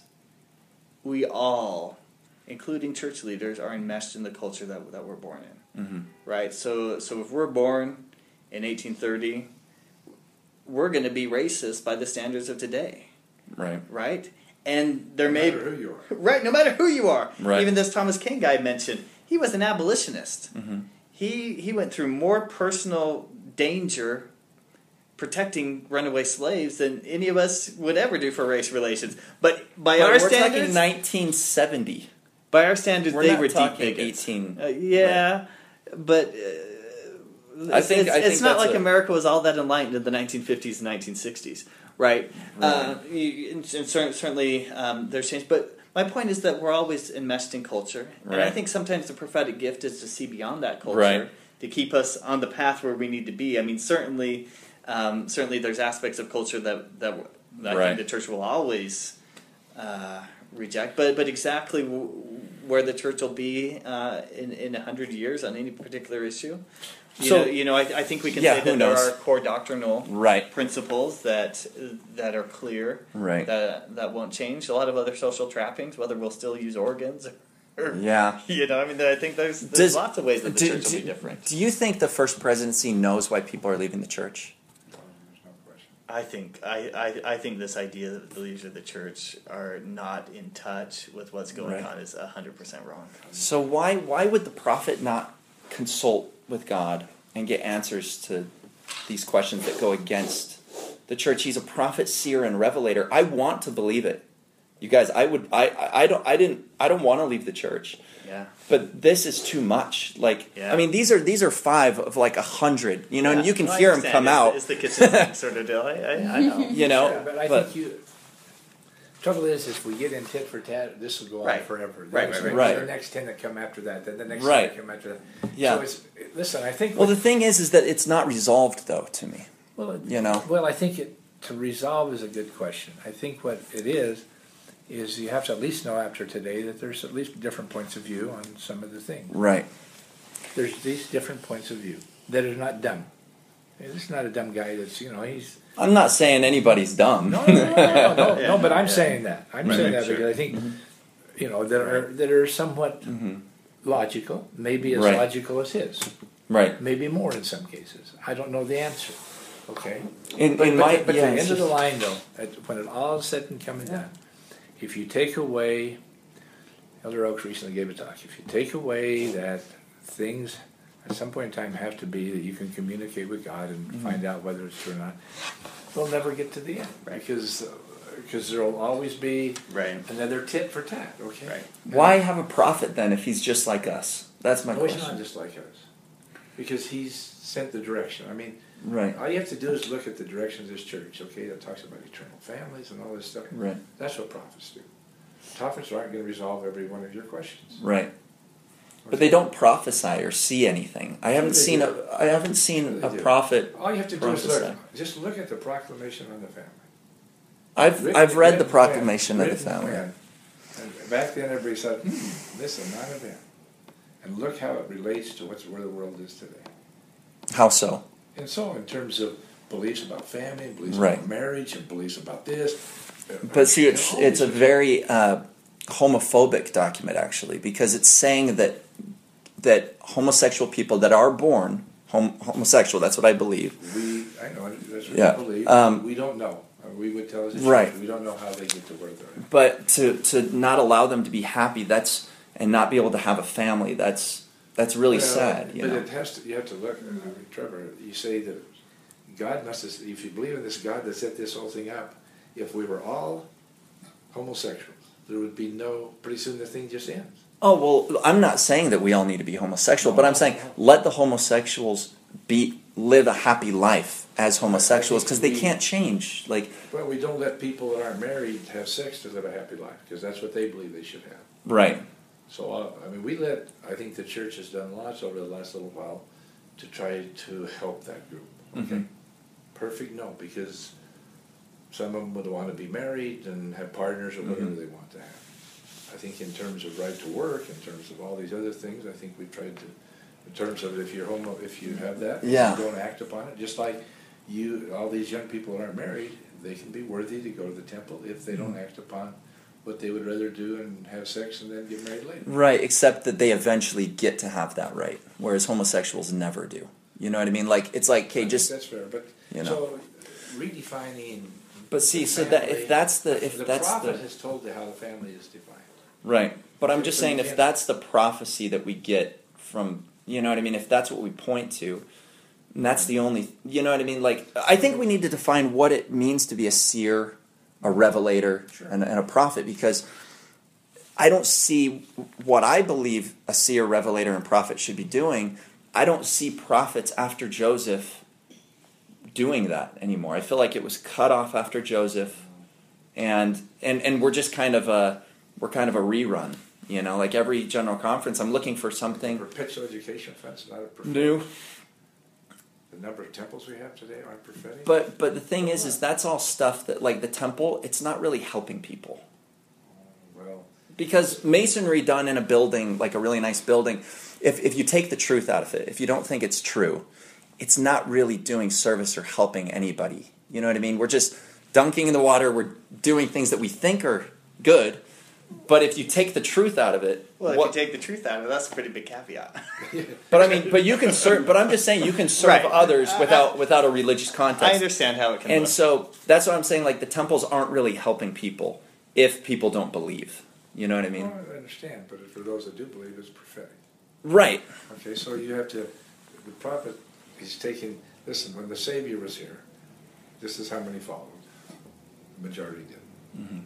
we all, including church leaders, are enmeshed in the culture that that we're born in. Mhm. Right. So so if we're born in eighteen thirty, we're going to be racist by the standards of today. Right. Right. And there No may matter who you are. right, no matter who you are. Right. Even this Thomas King guy mentioned, he was an abolitionist. Mhm. He he went through more personal danger protecting runaway slaves than any of us would ever do for race relations. But by But our we're standards, talking nineteen seventy. by our standards, We're they not were deep talking bigots. eighteen. Uh, yeah, but. Uh, I think- it's, I think it's not that's like a- America was all that enlightened in the nineteen fifties and nineteen sixties, right? Uh, you, and, and cer- certainly um, there's change, but my point is that we're always enmeshed in culture, and I Right. think sometimes the prophetic gift is to see beyond that culture, Right. to keep us on the path where we need to be. I mean, certainly, um, certainly there's aspects of culture that that, that I Right. think the church will always uh, reject, but but exactly w- where the church will be uh, in in a hundred years on any particular issue. You So- know, you know, I, I think we can Yeah, say who that there knows? are core doctrinal Right. principles that that are clear, Right. that that won't change. A lot of other social trappings, whether we'll still use organs, or, Yeah. you know, I mean, I think there's, there's Does- lots of ways that the Do, church will do- be different. do you think the first presidency knows why people are leaving the church? There's no question. I think I, I, I think this idea that the leaders of the church are not in touch with what's going Right. on is a hundred percent wrong. So why why would the prophet not consult with God and get answers to these questions that go against the church? He's a prophet, seer, and revelator. I want to believe it. You guys, I would I, I, I don't I didn't I don't want to leave the church. Yeah. But this is too much. Like Yeah. I mean these are these are five of like a hundred, you know, and you can No, I hear them understand. come It's- out. It's the kitchen sink sort of deal. I, I, I know. You know, Yeah, but I but- think you. Trouble is, if we get in tit for tat, this will go on Right. forever. Right, There's right, right. The next ten that come after that, then the next Right. ten that come after that. Yeah. So it's, listen, I think. Well, what- the thing is, is that it's not resolved, though, to me. well, it- you know. Well, I think it, to resolve is a good question. I think what it is is you have to at least know after today that there's at least different points of view on some of the things. Right. There's these different points of view that are not dumb. This is not a dumb guy. That's you know he's. I'm not saying anybody's dumb. No, no, no, no, no, Yeah, no, but I'm yeah. saying that. I'm Right, saying that sure. because I think, Mm-hmm. you know, that are that are somewhat Mhm. logical, maybe as Right. logical as his, Right. maybe more in some cases. I don't know the answer. Okay, In, but, in but, my but yeah, the it's end of the just- line, though, at, when it all is said and coming down, if you take away, Elder Oaks recently gave a talk. If you take away that things at some point in time have to be that you can communicate with God and Mm-hmm. find out whether it's true or not, we'll never get to the end because because there will always be Right. another tit for tat. Okay, Right. Why have a prophet then if he's just like us? That's my No, he's question. not just like us because he's sent the direction. I mean, Right. all you have to do is look at the direction of this church. Okay, that talks about eternal families and all this stuff. Right. That's what prophets do. Prophets aren't going to resolve every one of your questions. Right. But they don't prophesy or see anything. I haven't They seen do. a I haven't seen They a do. prophet. All you have to do is prophesy. look. Just look at the Proclamation on the Family. I've Written- I've read the written Proclamation when? of the Written Family. when? And back then, everybody said, hmm, "This is not event," and look how it relates to what's where the world is today. How so? And so, in terms of beliefs about family, beliefs Right. about marriage, and beliefs about this. But see, it's all it's a these- very uh, homophobic document actually, because it's saying that that homosexual people that are born hom- homosexual. That's what I believe. We, I know, that's what Yeah, we believe. um, we don't know. Uh, We would tell us the Right. truth. We don't know how they get to where they're at. But to to not allow them to be happy, that's and not be able to have a family. That's that's really Well, sad. You but know. it has to. You have to look. I mean, Trevor, you say that God must have. If you believe in this God that set this whole thing up, if we were all homosexuals, there would be no. Pretty soon the thing just ends. Oh, well, I'm not saying that we all need to be homosexual, but I'm saying let the homosexuals be live a happy life as homosexuals because they can't change. Like, Well, we don't let people that aren't married have sex to live a happy life because that's what they believe they should have. right. So, uh, I mean, we let, I think the church has done lots over the last little while to try to help that group. Okay? Mhm. Perfect? No, because some of them would want to be married and have partners or whatever Mhm. they want to have. I think in terms of right to work, in terms of all these other things, I think we've tried to, in terms of if you're homo, if you have that, Yeah. you don't act upon it, just like you, all these young people that aren't married, they can be worthy to go to the temple if they don't Mhm. act upon what they would rather do and have sex and then get married later. Right, except that they eventually get to have that right, whereas homosexuals never do. You know what I mean? Like, it's like, I okay, think just, that's fair, but you know. so redefining. but see, the so that family- if that's the, if the that's prophet the, has told you how the family is defined. right. But I'm just So you saying if can't- that's the prophecy that we get from, you know what I mean? If that's what we point to, and that's the only, you know what I mean? Like, I think we need to define what it means to be a seer, a revelator, Sure. and, and a prophet, because I don't see what I believe a seer, revelator, and prophet should be doing. I don't see prophets after Joseph doing that anymore. I feel like it was cut off after Joseph, and and and we're just kind of a we're kind of a rerun. You know, like every general conference, I'm looking for something Perpetual education funds, not a prophetic. new. The number of temples we have today aren't prophetic. But but the thing is, is that's all stuff that, like the temple, it's not really helping people. Well, Because masonry done in a building, like a really nice building, if, if you take the truth out of it, if you don't think it's true, it's not really doing service or helping anybody. You know what I mean? We're just dunking in the water, we're doing things that we think are good, but if you take the truth out of it, Well, if what, you take the truth out of it, that's a pretty big caveat. but I mean, but you can serve, but I'm just saying you can serve Right. others I- without without a religious context. I understand how it can And look. so that's what I'm saying, like the temples aren't really helping people if people don't believe. You know what I mean? well, I understand, but for those that do believe, it's prophetic. Right. Okay, so you have to, the prophet, he's taking, listen, when the Savior was here, this is how many followed. The majority did. Mm-hmm.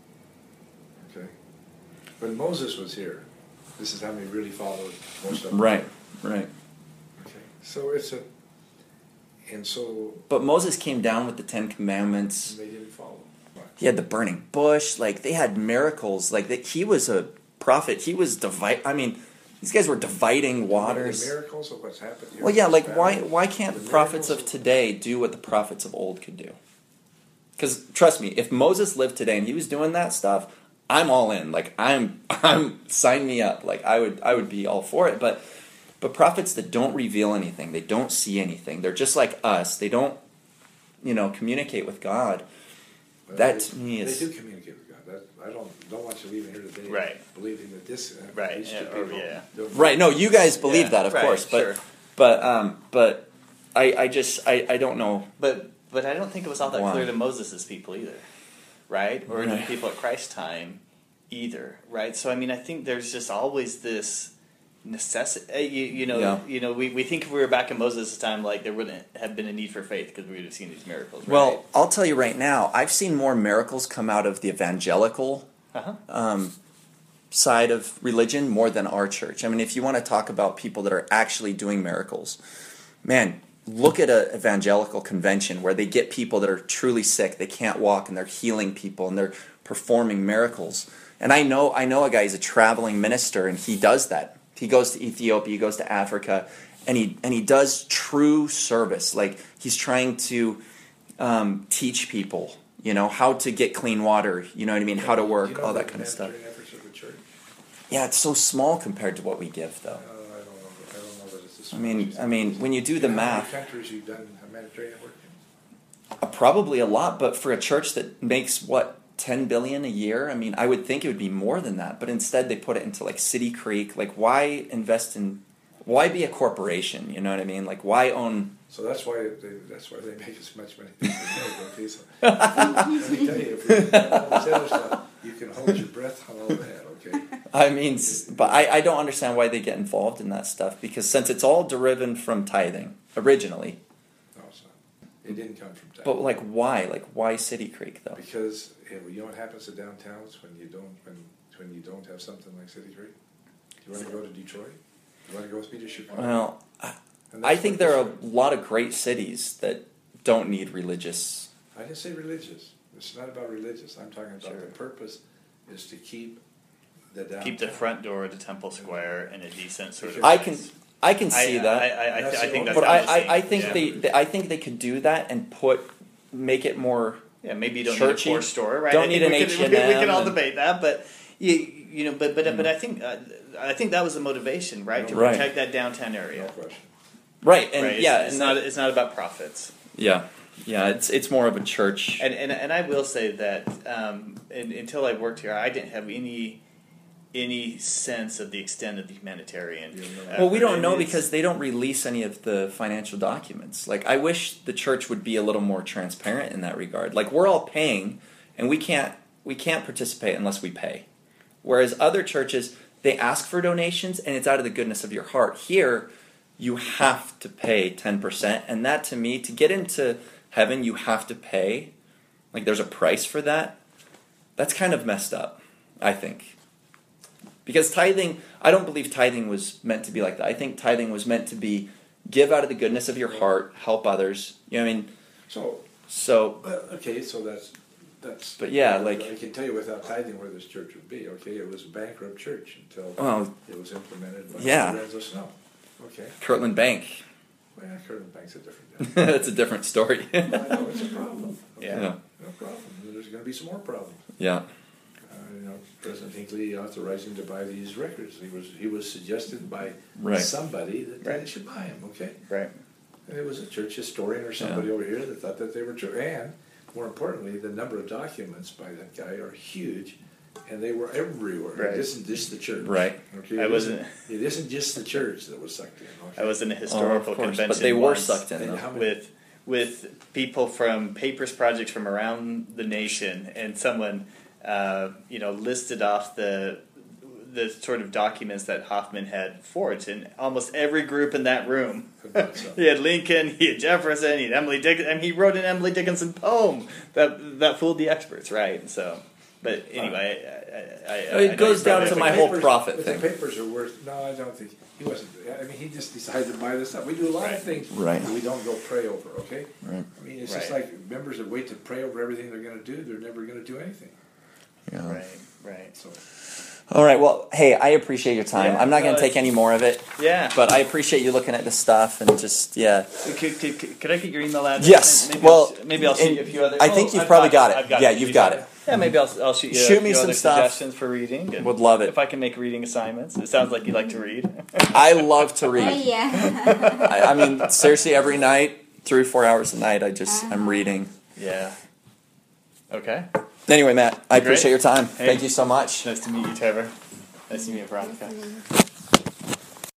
Okay? When Moses was here, this is how many really followed. Most of them. Right. Right. Okay, so it's a, and so But Moses came down with the Ten Commandments. they didn't follow. Right. He had the burning bush. Like they had miracles. Like that, he was a prophet. He was divide. I mean, these guys were dividing waters. The miracles of what's happened here. Well, yeah. in Like this why? valley, Why can't the the prophets miracles of today do what the prophets of old could do? Because trust me, if Moses lived today and he was doing that stuff, I'm all in. Like I'm, I'm sign me up. Like I would, I would be all for it. But, but prophets that don't reveal anything, they don't see anything. They're just like us. They don't, you know, communicate with God. Well, That they, to me is- They do communicate with God. That, I don't don't want you leaving here today Right. believing that this uh, Right, these yeah, two or- people yeah. don't- Right. No, you guys believe Yeah, that, of right, course. But, sure. but, um, but I, I just, I, I don't know. But but I don't think it was all that Why? clear to Moses' people either, right? Or to the Right. people at Christ's time either, right? So I mean, I think there's just always this necessity. You, you know, Yeah. you know, we, we think if we were back in Moses' time, like there wouldn't have been a need for faith because we would have seen these miracles. Right? Well, I'll tell you right now, I've seen more miracles come out of the evangelical uh-huh. um, side of religion more than our church. I mean, if you want to talk about people that are actually doing miracles, man, look at an evangelical convention where they get people that are truly sick, they can't walk, and they're healing people, and they're performing miracles. And I know, I know a guy, he's a traveling minister, and he does that. He goes to Ethiopia, he goes to Africa, and he and he does true service. Like he's trying to um, teach people, you know, how to get clean water. You know what I mean? How to work, Do you know all the that kind of stuff. humanitarian efforts of the church? Yeah, it's so small compared to what we give, though. Uh, I don't know. I don't know that it's as I small mean, as I mean, when you do the you know how many math, countries you've done humanitarian work in? uh, probably a lot. But for a church that makes what ten billion a year, I mean, I would think it would be more than that. But instead, they put it into like City Creek. Like, why invest in? Why be a corporation? You know what I mean? Like, why own? So that's why they, that's why they make as much money as they make. Okay, so let me tell you, if you have all this other stuff, you can hold your breath on all that. Okay. I mean, s- but I, I don't understand why they get involved in that stuff because since it's all derived from tithing originally, No, it's not. It didn't come from but town. like why? Like why City Creek though? Because eh, you know what happens to downtowns when you don't when when you don't have something like City Creek? Do you want to go to Detroit? Do you want to go with me to Chicago? Well, I, And I that's think what there are this a lot of great cities that don't need religious. I didn't say religious. It's not about religious. I'm talking about Sure. the purpose is to keep the downtown. Keep the front door to Temple Square in a decent sort of. I can place. I can I- see I, that, I, I, I, That's think the that's. but that I, what I, I'm I saying, think yeah. they, they I think they could do that and put make it more. Yeah, maybe you don't churchy. need a core store, right? Don't I think need an we could- H we and could- We M can all and- debate that, but you, you know, but but but I think uh, I think that was the motivation, right? To Right. protect that downtown No area. question. Right, and right? It's, yeah, it's and not that- it's not about profits. yeah, yeah. It's it's more of a church. And and, and I will say that um, in, until I worked here, I didn't have any any sense of the extent of the humanitarian. You know. effort. Well, we don't And know it's- because they don't release any of the financial documents. Like, I wish the church would be a little more transparent in that regard. Like, we're all paying, and we can't we can't participate unless we pay. Whereas other churches, they ask for donations, and it's out of the goodness of your heart. Here, you have to pay ten percent, and that to me, to get into heaven, you have to pay. Like, there's a price for that. That's kind of messed up, I think. Because tithing, I don't believe tithing was meant to be like that. I think tithing was meant to be give out of the goodness of your heart, help others. You know what I mean? So, So, well, okay, so that's that's. But yeah, like- I can tell you without tithing where this church would be. Okay, it was a bankrupt church until well, it was implemented by Yeah. Lorenzo Snow. Okay, Kirtland Bank, well, Curtin Bank's a different guy. that's a different story. I know it's a problem. Okay, Yeah. Yeah. no problem. There's going to be some more problems. Yeah. Uh, you know, President Hinckley authorized him to buy these records. He was he was suggested by Right. somebody that Right. they should buy them. Okay, Right. and it was a church historian or somebody over here that thought that they were true. And more importantly, the number of documents by that guy are huge, and they were everywhere. Right. It isn't just the church. Right. Okay. I It wasn't- isn't- It isn't just the church that was sucked in. Okay? I was in a Oh, historical of course. convention, But they were once sucked in, And though. how many- with with people from papers projects from around the nation, and someone uh, you know listed off the the sort of documents that Hoffman had forged, and almost every group in that room. About so. He had Lincoln, he had Jefferson, he had Emily Dickinson, and he wrote an Emily Dickinson poem that that fooled the experts, right? So, but anyway, I, I, I, It I know goes you down probably to have my to- whole Papers- profit but thing. The papers are worth. No, I don't think he wasn't. I mean, he just decided to buy this stuff. We do a lot Right. of things Right. that we don't go pray over. Okay. Right. I mean, it's just Right. like members that wait to pray over everything they're going to do. They're never going to do anything. Yeah. Right, right. So All right. Well, hey, I appreciate your time. Yeah, I'm not going no, to take any more of it, Yeah. but I appreciate you looking at this stuff and just yeah. Could, could, could, could I get your email address? Yes. Maybe Well, I'll, maybe I'll shoot and you a few other. I think you've I've probably got it. I've got Yeah, it. you've got it. Yeah, maybe I'll, I'll shoot you Shoot a me few some other stuff. suggestions for reading. And Would love it. If I can make reading assignments. It sounds like you like to read. I love to Oh, read. yeah. I, I mean, seriously, every night, three or four hours a night, I just I'm reading. Yeah. Okay. Anyway, Matt, I Great. appreciate your time. Hey. Thank you so much. Nice to meet you, Trevor. Nice to meet you, Veronica.